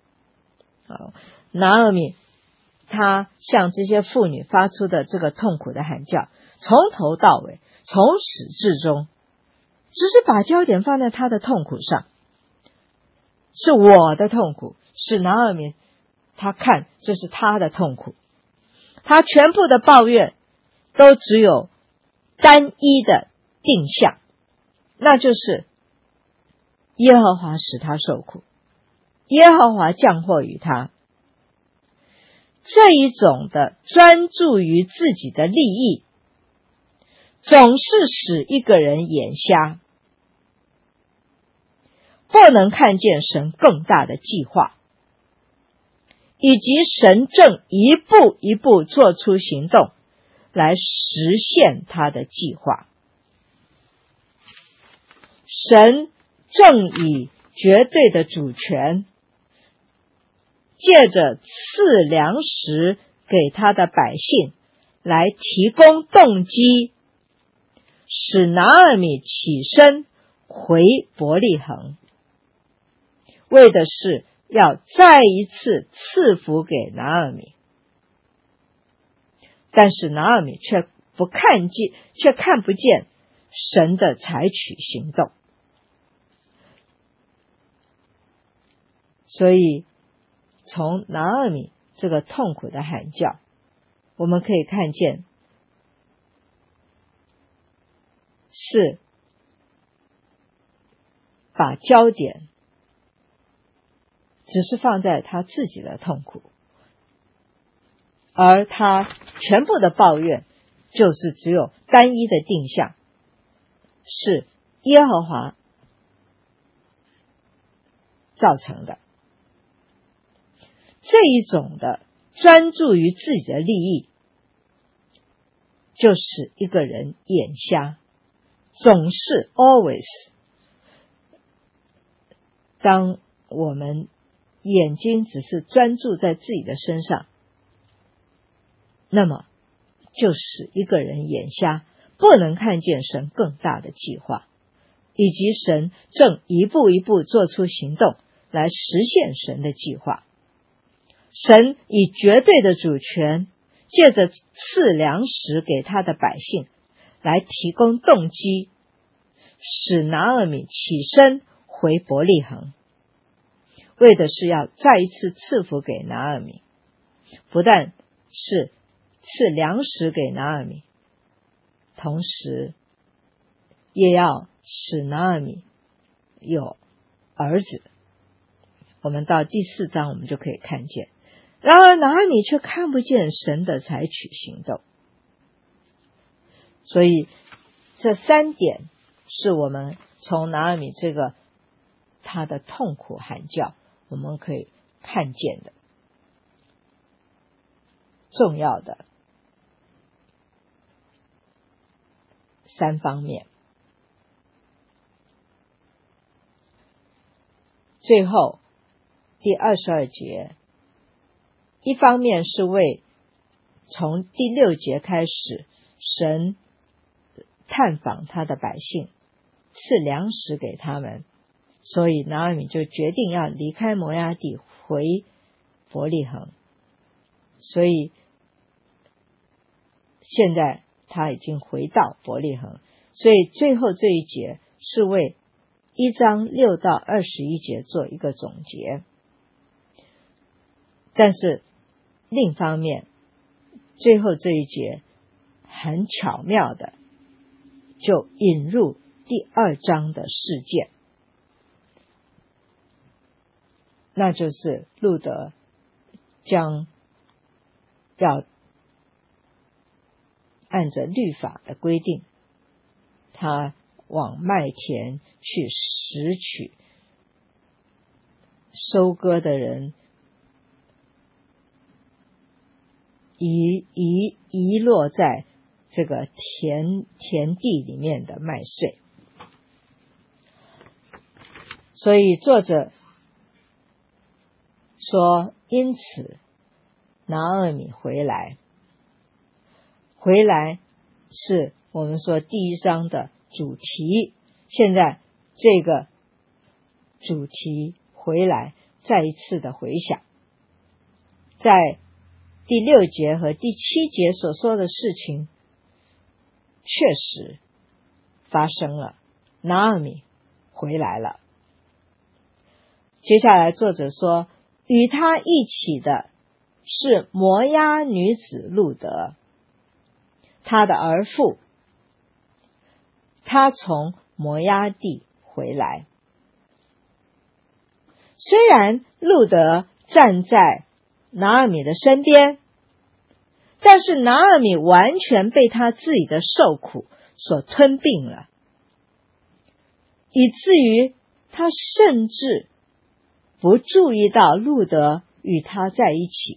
拿俄米他向这些妇女发出的这个痛苦的喊叫，从头到尾，从始至终，只是把焦点放在他的痛苦上，是我的痛苦，是拿俄米他看这是他的痛苦，他全部的抱怨都只有单一的定向，那就是耶和华使他受苦，耶和华降祸于他。这一种的专注于自己的利益，总是使一个人眼瞎，不能看见神更大的计划，以及神正一步一步做出行动来实现他的计划。神正以绝对的主权，借着赐粮食给他的百姓，来提供动机，使拿俄米起身回伯利恒，为的是要再一次赐福给拿俄米。但是拿俄米却看不见神的采取行动。所以从拿俄米这个痛苦的喊叫，我们可以看见是把焦点只是放在他自己的痛苦，而他全部的抱怨就是只有单一的定向，是耶和华造成的。这一种的专注于自己的利益，就使一个人眼瞎，总是 always。 当我们眼睛只是专注在自己的身上，那么就使一个人眼瞎，不能看见神更大的计划，以及神正一步一步做出行动来实现神的计划。神以绝对的主权，借着赐粮食给他的百姓，来提供动机，使拿俄米起身回伯利恒，为的是要再一次赐福给拿俄米，不但是赐粮食给拿俄米，同时也要使拿俄米有儿子。我们到第4章我们就可以看见，然而拿俄米却看不见神的采取行动。所以这3点是我们从拿俄米这个他的痛苦喊叫我们可以看见的重要的3方面。最后第22节，一方面是为从第6节开始，神探访他的百姓，赐粮食给他们，所以拿俄米就决定要离开摩押地回伯利恒。所以现在他已经回到伯利恒，所以最后这一节是为1章6到21节做一个总结。但是另一方面，最后这一节很巧妙的就引入第2章的事件，那就是路德将要按着律法的规定，他往麦田去拾取收割的人遗落在这个田地里面的麦穗。所以作者说，因此拿俄米回来是我们说第1章的主题。现在这个主题回来再一次的回想，在第6节和第7节所说的事情确实发生了，拿俄米回来了。接下来作者说，与他一起的是摩押女子路德，他的儿妇，他从摩押地回来。虽然路德站在拿俄米的身边，但是拿俄米完全被他自己的受苦所吞并了，以至于他甚至不注意到路德与他在一起。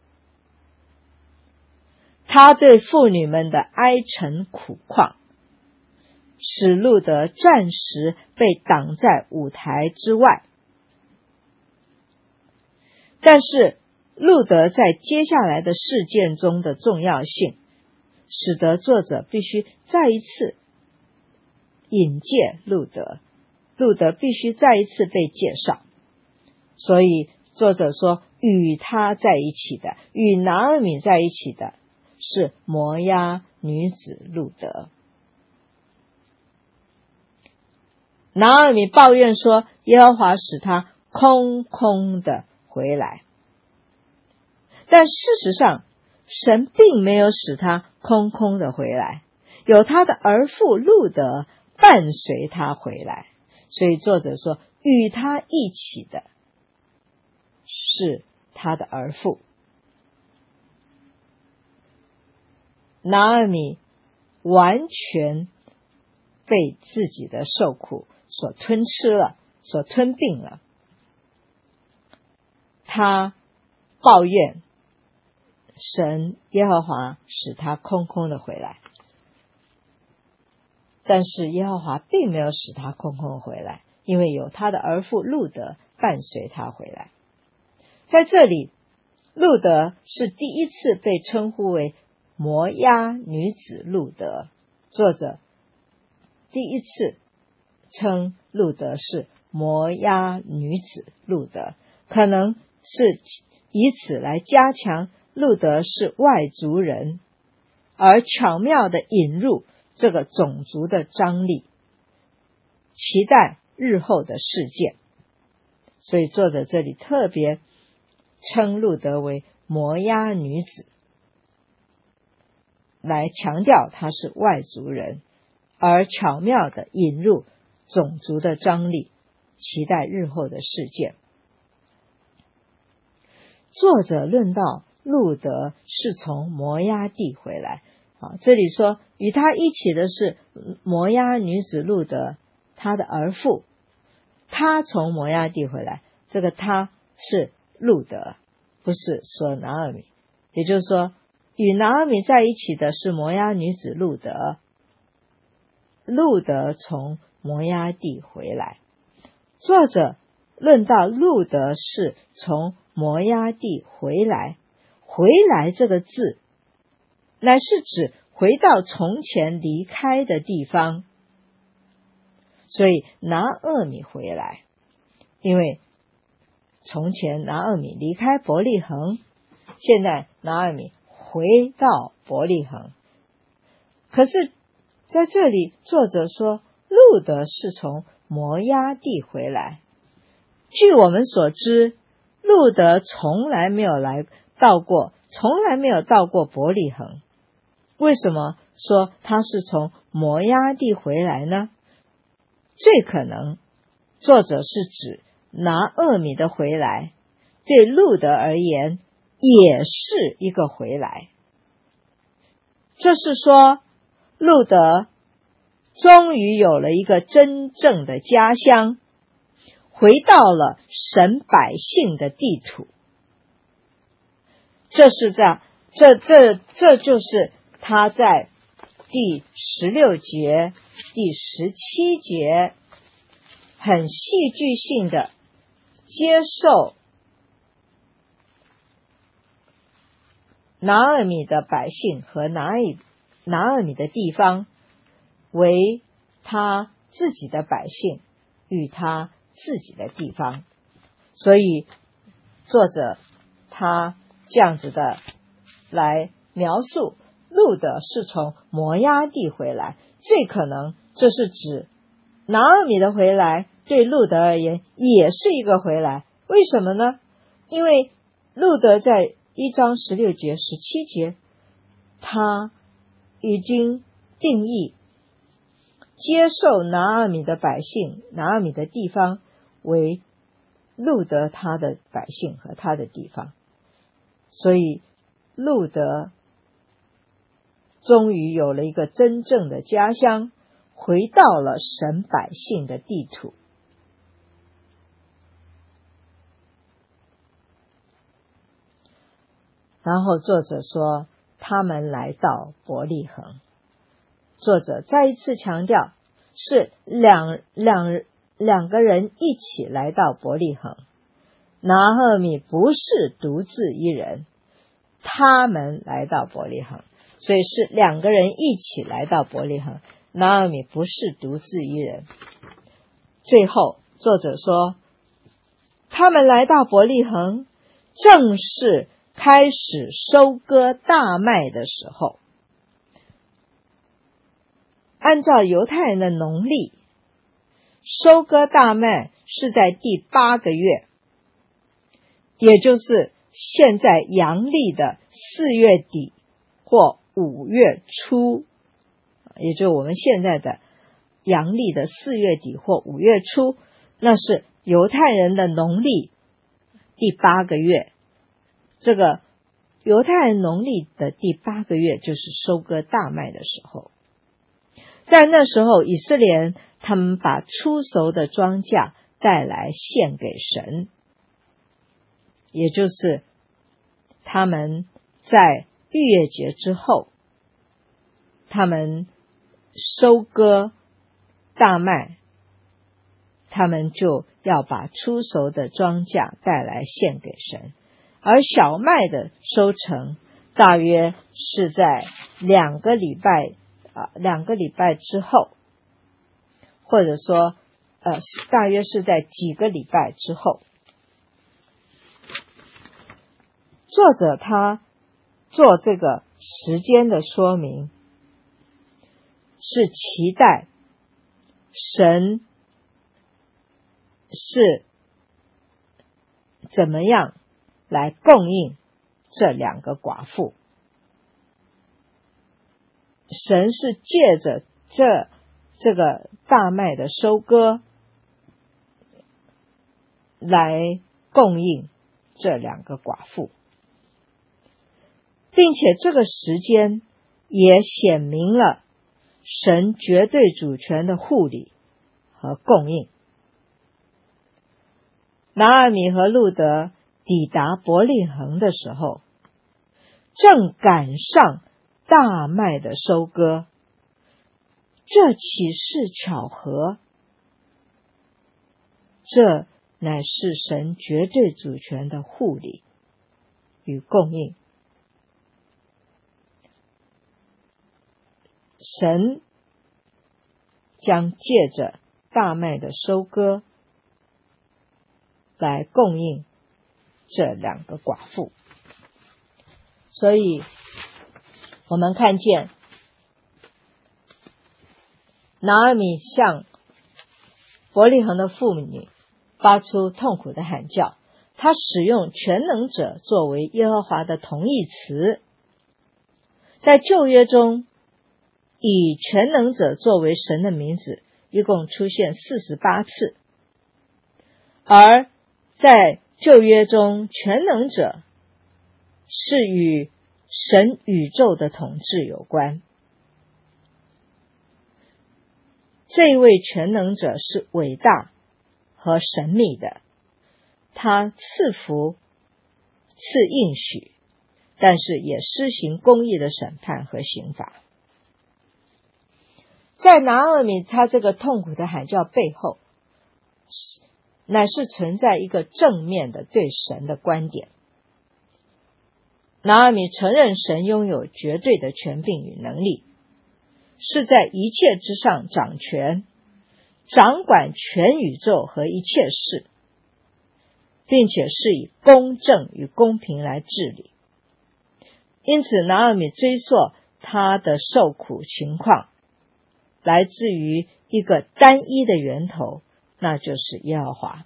他对妇女们的哀沉苦况，使路德暂时被挡在舞台之外。但是路德在接下来的事件中的重要性，使得作者必须再一次引荐路德必须再一次被介绍。所以作者说，与他在一起的，与拿俄米在一起的是摩押女子路德。拿俄米抱怨说，耶和华使他空空的回来，但事实上神并没有使他空空的回来，有他的儿妇路德伴随他回来。所以作者说，与他一起的是他的儿妇。拿俄米完全被自己的受苦所吞吃了，所吞并了。他抱怨神耶和华使他空空的回来，但是耶和华并没有使他空空的回来，因为有他的儿妇路德伴随他回来。在这里，路德是第一次被称呼为摩押女子路德，作者第一次称路德是摩押女子路德，可能是以此来加强路德是外族人，而巧妙地引入这个种族的张力，期待日后的事件。所以作者这里特别称路德为摩押女子，来强调她是外族人，而巧妙地引入种族的张力，期待日后的事件。作者论到路德是从摩押地回来，这里说与他一起的是摩押女子路德，他的儿妇，他从摩押地回来，这个他是路德，不是说拿俄米。也就是说，与拿俄米在一起的是摩押女子路德，路德从摩押地回来。作者论到路德是从摩押地回来，回来这个字乃是指回到从前离开的地方，所以拿俄米回来，因为从前拿俄米离开伯利恒，现在拿俄米回到伯利恒。可是在这里作者说路德是从摩押地回来，据我们所知，路德从来没有到过伯利恒。为什么说他是从摩押地回来呢？最可能作者是指拿俄米的回来，对路德而言也是一个回来。这是说路德终于有了一个真正的家乡，回到了神百姓的地土。这就是他在第16节、第17节很戏剧性的接受拿俄米的百姓和拿俄米的地方为他自己的百姓与他自己的地方。所以作者他这样子的来描述路德是从摩押地回来，最可能这是指拿俄米的回来对路德而言也是一个回来。为什么呢？因为路德在1章16节、17节他已经定义接受拿俄米的百姓、拿俄米的地方为路德他的百姓和他的地方。所以路德终于有了一个真正的家乡，回到了神百姓的地土。然后作者说他们来到伯利恒。作者再一次强调是两个人一起来到伯利恒，拿俄米不是独自一人，他们来到伯利恒，所以是2个人一起来到伯利恒，拿俄米不是独自一人。最后作者说他们来到伯利恒正是开始收割大麦的时候。按照犹太人的农历，收割大麦是在第8个月，也就是现在阳历的4月底或5月初，也就是我们现在的阳历的4月底或5月初，那是犹太人的农历第8个月。这个犹太人农历的第8个月就是收割大麦的时候。在那时候，以色列人他们把出熟的庄稼带来献给神，也就是他们在逾越节之后，他们收割大麦，他们就要把出熟的庄稼带来献给神。而小麦的收成大约是在2个礼拜之后，或者说大约是在几个礼拜之后。作者他做这个时间的说明，是期待神是怎么样来供应这两个寡妇。神是借着这个大麦的收割来供应这两个寡妇，并且这个时间也显明了神绝对主权的护理和供应。拿俄米和路得抵达伯利恒的时候，正赶上大麦的收割，这岂是巧合？这乃是神绝对主权的护理与供应。神将借着大麦的收割来供应这两个寡妇。所以我们看见拿俄米向伯利恒的妇女发出痛苦的喊叫，他使用全能者作为耶和华的同义词。在旧约中，以全能者作为神的名字一共出现48次，而在旧约中，全能者是与神宇宙的统治有关。这一位全能者是伟大和神秘的，他赐福、赐应许，但是也施行公义的审判和刑罚。在拿俄米他这个痛苦的喊叫背后，乃是存在一个正面的对神的观点。拿俄米承认神拥有绝对的权柄与能力，是在一切之上掌权，掌管全宇宙和一切事，并且是以公正与公平来治理。因此拿俄米追溯他的受苦情况，来自于一个单一的源头，那就是耶和华。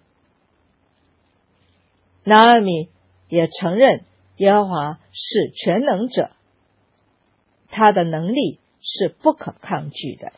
拿俄米也承认耶和华是全能者，他的能力是不可抗拒的。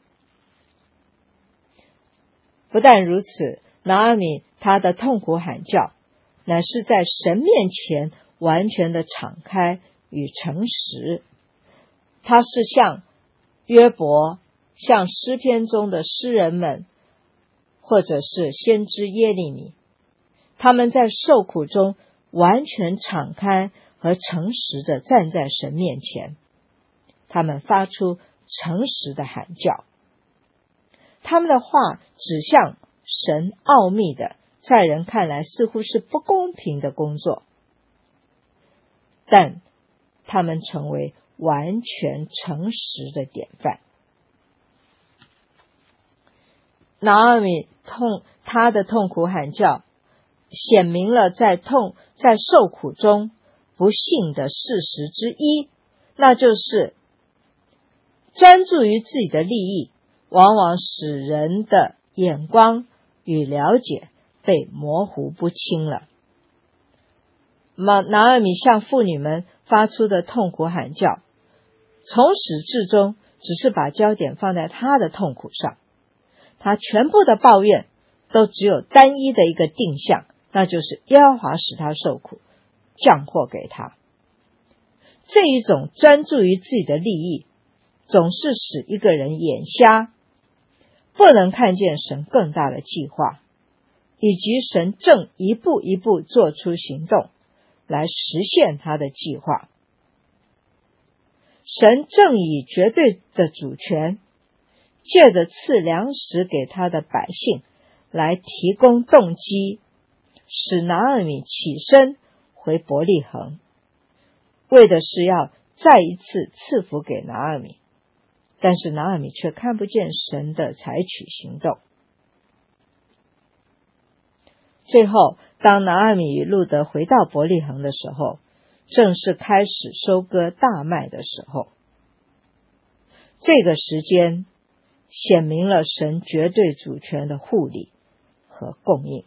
不但如此，拿俄米他的痛苦喊叫，乃是在神面前完全的敞开与诚实。他是像约伯、像诗篇中的诗人们，或者是先知耶利米，他们在受苦中完全敞开和诚实的站在神面前，他们发出诚实的喊叫。他们的话指向神奥秘的，在人看来似乎是不公平的工作，但他们成为完全诚实的典范。拿俄米他的痛苦喊叫，显明了在受苦中不幸的事实之一，那就是专注于自己的利益，往往使人的眼光与了解被模糊不清了。拿俄米向妇女们发出的痛苦喊叫，从始至终只是把焦点放在他的痛苦上，他全部的抱怨都只有单一的一个定向，那就是耶和华使他受苦，降祸给他。这一种专注于自己的利益，总是使一个人眼瞎，不能看见神更大的计划，以及神正一步一步做出行动来实现他的计划。神正以绝对的主权，借着赐粮食给他的百姓，来提供动机，使拿俄米起身回伯利恒，为的是要再一次赐福给拿俄米。但是拿俄米却看不见神的采取行动。 最后，当拿俄米与路得回到伯利恒的时候，正是开始收割大麦的时候。这个时间显明了神绝对主权的护理和供应。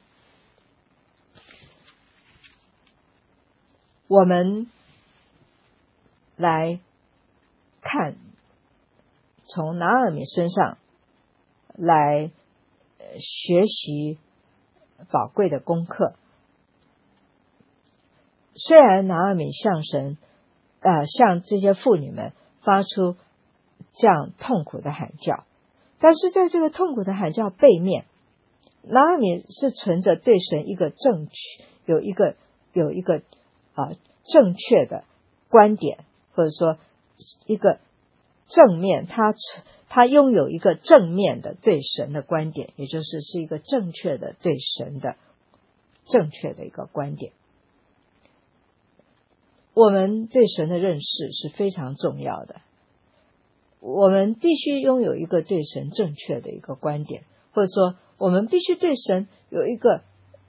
我们来看，从拿俄米身上来学习宝贵的功课。虽然拿俄米向向这些妇女们发出这样痛苦的喊叫，但是在这个痛苦的喊叫背面，拿俄米是存着对神一个有一个正确的观点，或者说一个正面，他拥有一个正面的对神的观点，也就是一个正确的对神的正确的一个观点。我们对神的认识是非常重要的，我们必须拥有一个对神正确的一个观点，或者说我们必须对神有一个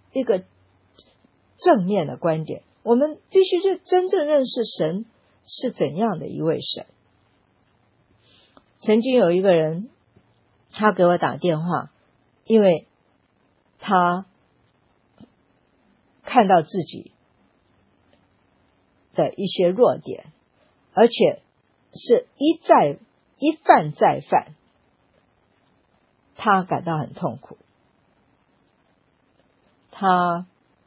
正面的观点，我们必须真正认识神是怎样的一位神。曾经有一个人，他给我打电话，因为他看到自己的一些弱点，而且是一犯再犯，他感到很痛苦，他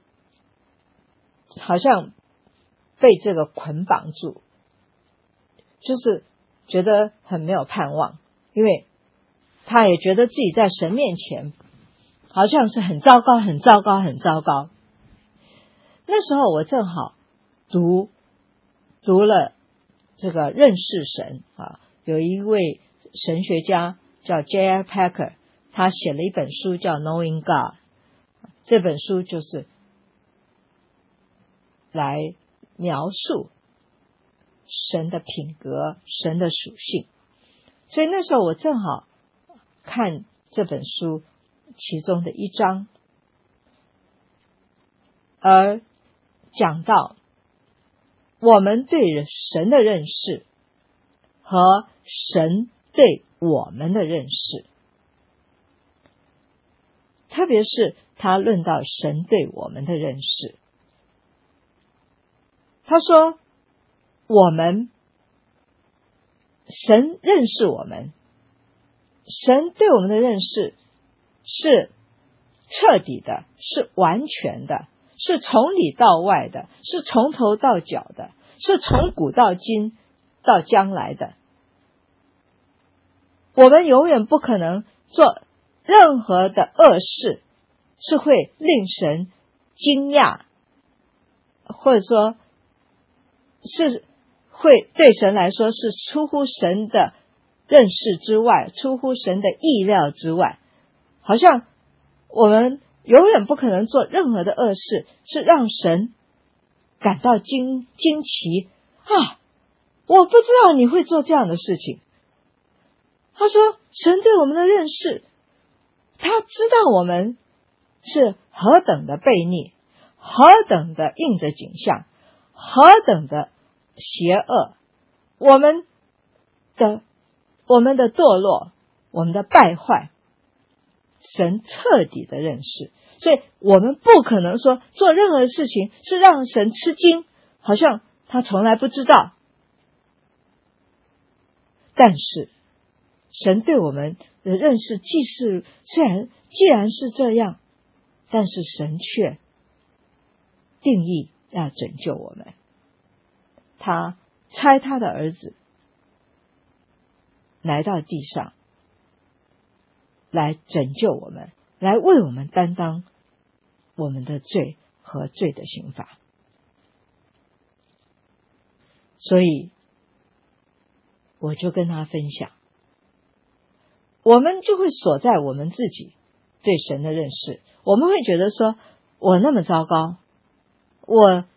好像被这个捆绑住，就是觉得很没有盼望，因为他也觉得自己在神面前好像是很糟糕很糟糕很糟糕。那时候我正好读了这个认识神有一位神学家叫 J.I. Packer， 他写了一本书叫 Knowing God， 这本书就是来描述神的品格，神的属性。所以那时候我正好看这本书其中的一章，而讲到我们对神的认识和神对我们的认识，特别是他论到神对我们的认识。他说神认识我们，神对我们的认识是彻底的，是完全的，是从里到外的，是从头到脚的，是从古到今到将来的。我们永远不可能做任何的恶事是会令神惊讶，或者说是会对神来说是出乎神的认识之外，出乎神的意料之外。好像我们永远不可能做任何的恶事是让神感到惊奇我不知道你会做这样的事情。他说神对我们的认识，他知道我们是何等的悖逆，何等的应着景象，何等的邪恶，我们的堕落，我们的败坏，神彻底的认识。所以我们不可能说做任何事情是让神吃惊，好像他从来不知道。但是神对我们的认识既然是这样，但是神却定义要拯救我们，他差他的儿子来到地上，来拯救我们，来为我们担当我们的罪和罪的刑罚。所以我就跟他分享，我们就会锁在我们自己对神的认识，我们会觉得说我那么糟糕，我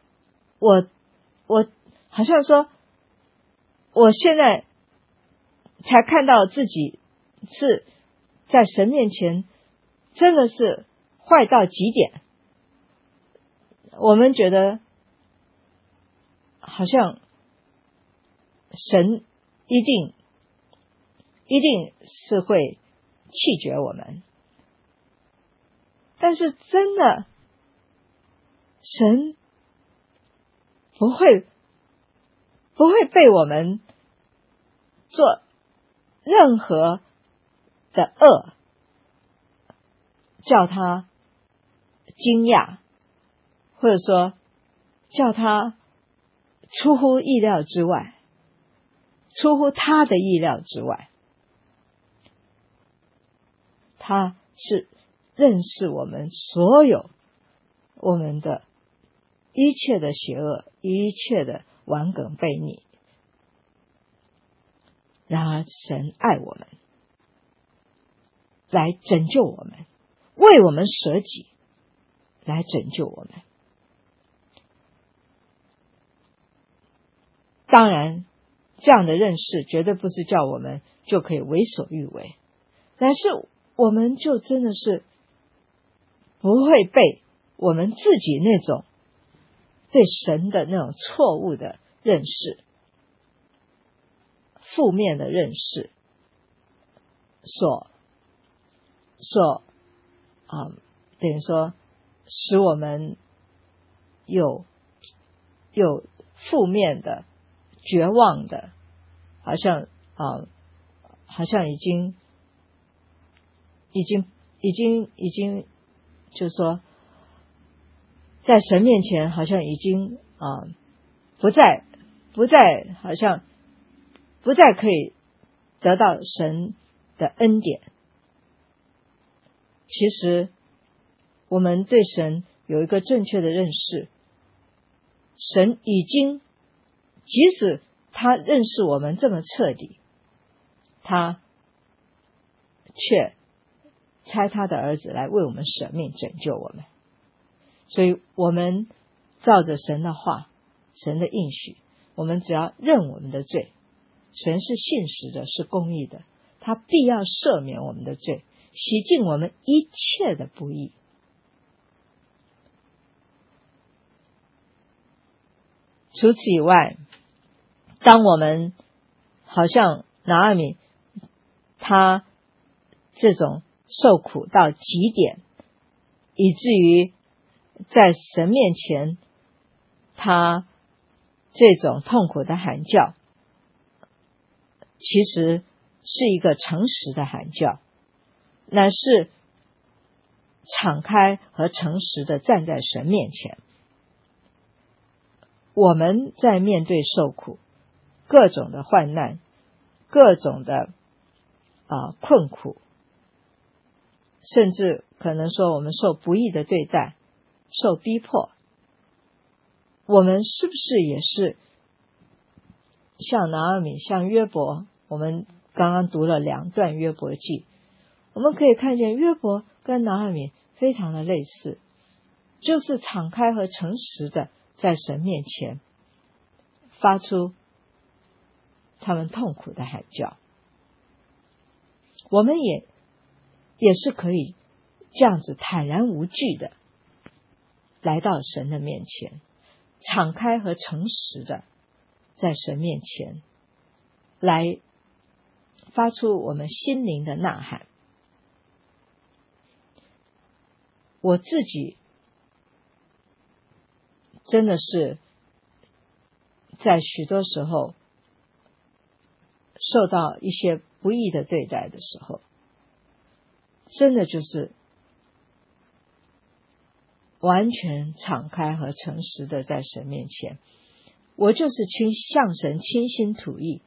好像说我现在才看到自己是在神面前真的是坏到极点， 我们觉得好像神一定是会弃绝我们，但是真的神不会被我们做任何的恶叫他惊讶，或者说叫他出乎意料之外，出乎他的意料之外。他是认识我们所有我们的一切的邪恶，一切的顽梗悖逆。然而神爱我们，来拯救我们，为我们舍己，来拯救我们。当然这样的认识绝对不是叫我们就可以为所欲为，但是我们就真的是不会被我们自己那种对神的那种错误的认识、负面的认识等于说使我们有负面的、绝望的，好像已经就是说在神面前好像已经不再好像不再可以得到神的恩典。其实我们对神有一个正确的认识，神已经即使他认识我们这么彻底，他却差他的儿子来为我们舍命拯救我们。所以我们照着神的话，神的应许，我们只要认我们的罪，神是信实的，是公义的，他必要赦免我们的罪，洗净我们一切的不义。除此以外，当我们好像拿俄米他这种受苦到极点，以至于在神面前他这种痛苦的喊叫，其实是一个诚实的喊叫，乃是敞开和诚实的站在神面前。我们在面对受苦、各种的患难、各种的困苦，甚至可能说我们受不义的对待、受逼迫，我们是不是也是像拿俄米、像约伯？我们刚刚读了2段约伯记，我们可以看见约伯跟拿俄米非常的类似，就是敞开和诚实的在神面前发出他们痛苦的喊叫。我们也是可以这样子坦然无惧的来到神的面前，敞开和诚实的在神面前来发出我们心灵的呐喊。我自己真的是在许多时候受到一些不义的对待的时候，真的就是完全敞开和诚实的在神面前，我就是向神倾心吐意。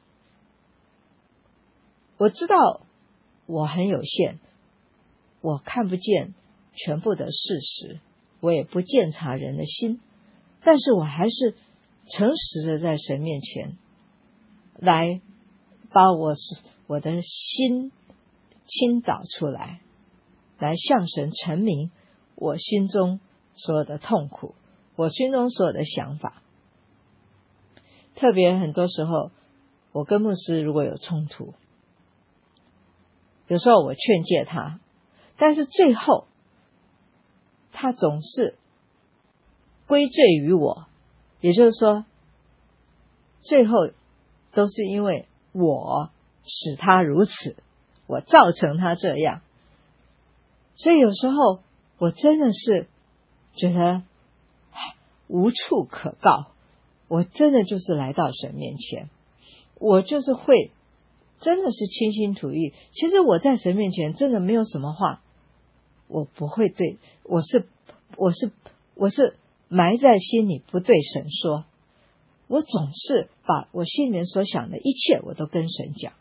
我知道我很有限，我看不见全部的事实，我也不鉴察人的心，但是我还是诚实的在神面前来把我的心倾倒出来，来向神陈明我心中所有的痛苦，我心中所有的想法。特别很多时候我跟牧师如果有冲突，有时候我劝诫他，但是最后他总是归罪于我，也就是说，最后都是因为我使他如此，我造成他这样。所以有时候我真的是觉得无处可告，我真的就是来到神面前，我就是会真的是倾心吐意。其实我在神面前真的没有什么话，我不会对，我是埋在心里不对神说，我总是把我心里面所想的一切我都跟神讲。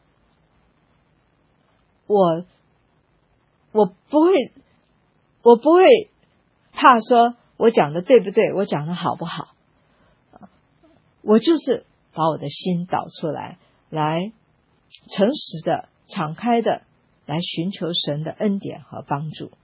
我不会怕说我讲的对不对，我讲的好不好，我就是把我的心导出来，来诚实的敞开的来寻求神的恩典和帮助。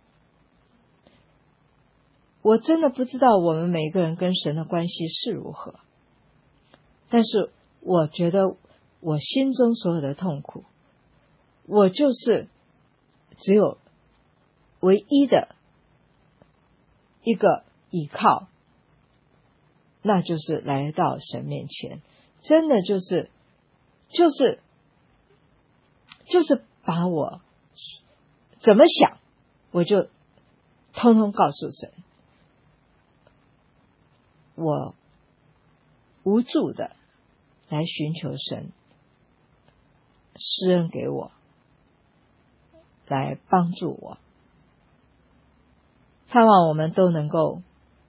我真的不知道我们每一个人跟神的关系是如何，但是我觉得我心中所有的痛苦，我就是只有唯一的一个依靠，那就是来到神面前，真的就是把我怎么想我就通通告诉神，我无助的来寻求神施恩给我，来帮助我。盼望我们都能够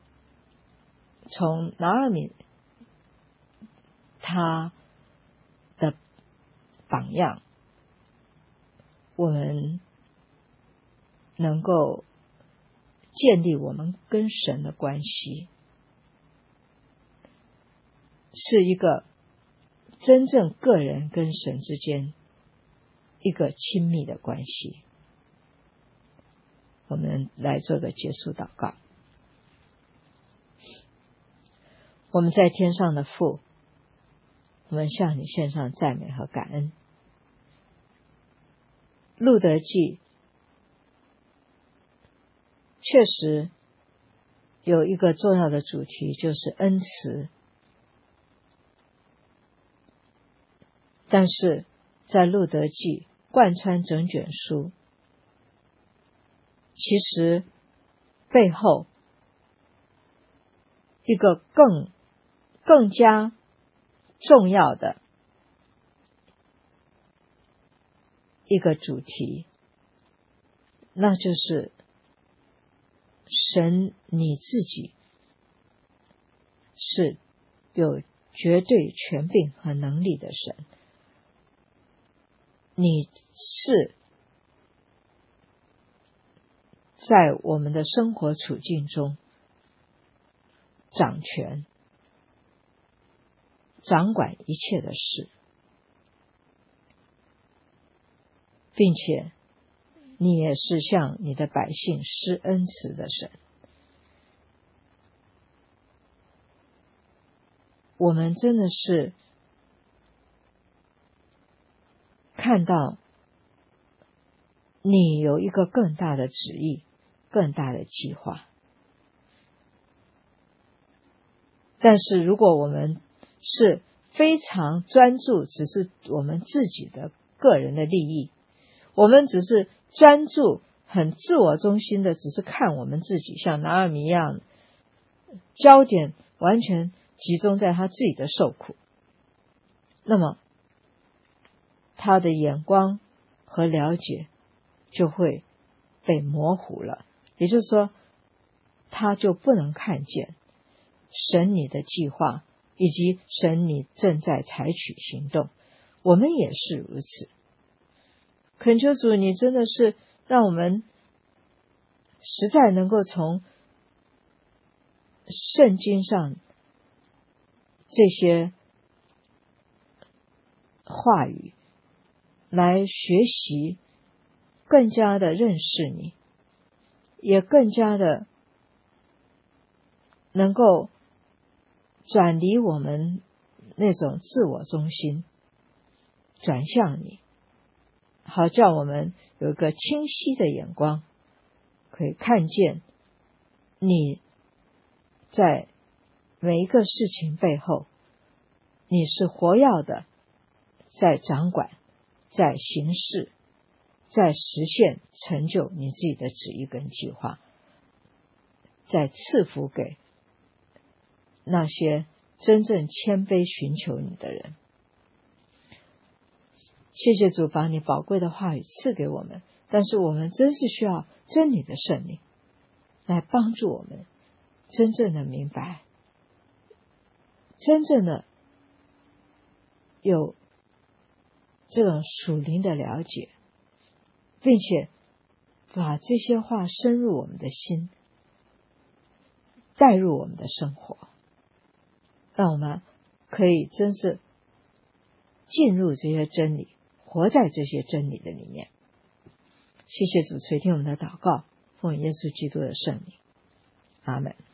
从拿俄米他的榜样，我们能够建立我们跟神的关系，是一个真正个人跟神之间一个亲密的关系。我们来做个结束祷告。我们在天上的父，我们向你献上赞美和感恩。路得记确实有一个重要的主题，就是恩慈，但是在路得记贯穿整卷书，其实背后一个更加重要的一个主题，那就是神你自己是有绝对权柄和能力的神，你是在我们的生活处境中掌权掌管一切的事，并且你也是向你的百姓施恩慈的神。我们真的是看到你有一个更大的旨意，更大的计划。但是如果我们是非常专注只是我们自己的个人的利益，我们只是专注很自我中心的只是看我们自己，像拿俄米一样，焦点完全集中在他自己的受苦，那么他的眼光和了解就会被模糊了，也就是说他就不能看见神你的计划以及神你正在采取行动。我们也是如此。恳求主，你真的是让我们实在能够从圣经上这些话语来学习，更加的认识你，也更加的能够转离我们那种自我中心，转向你，好叫我们有一个清晰的眼光，可以看见你在每一个事情背后，你是活跃的，在掌管，在行事，在实现成就你自己的旨意跟计划，在赐福给那些真正谦卑寻求你的人。谢谢主把你宝贵的话语赐给我们，但是我们真是需要真理的圣灵来帮助我们真正的明白，真正的有这种属灵的了解，并且把这些话深入我们的心，带入我们的生活，让我们可以真是进入这些真理，活在这些真理的里面。谢谢主垂听我们的祷告，奉耶稣基督的圣名，阿们。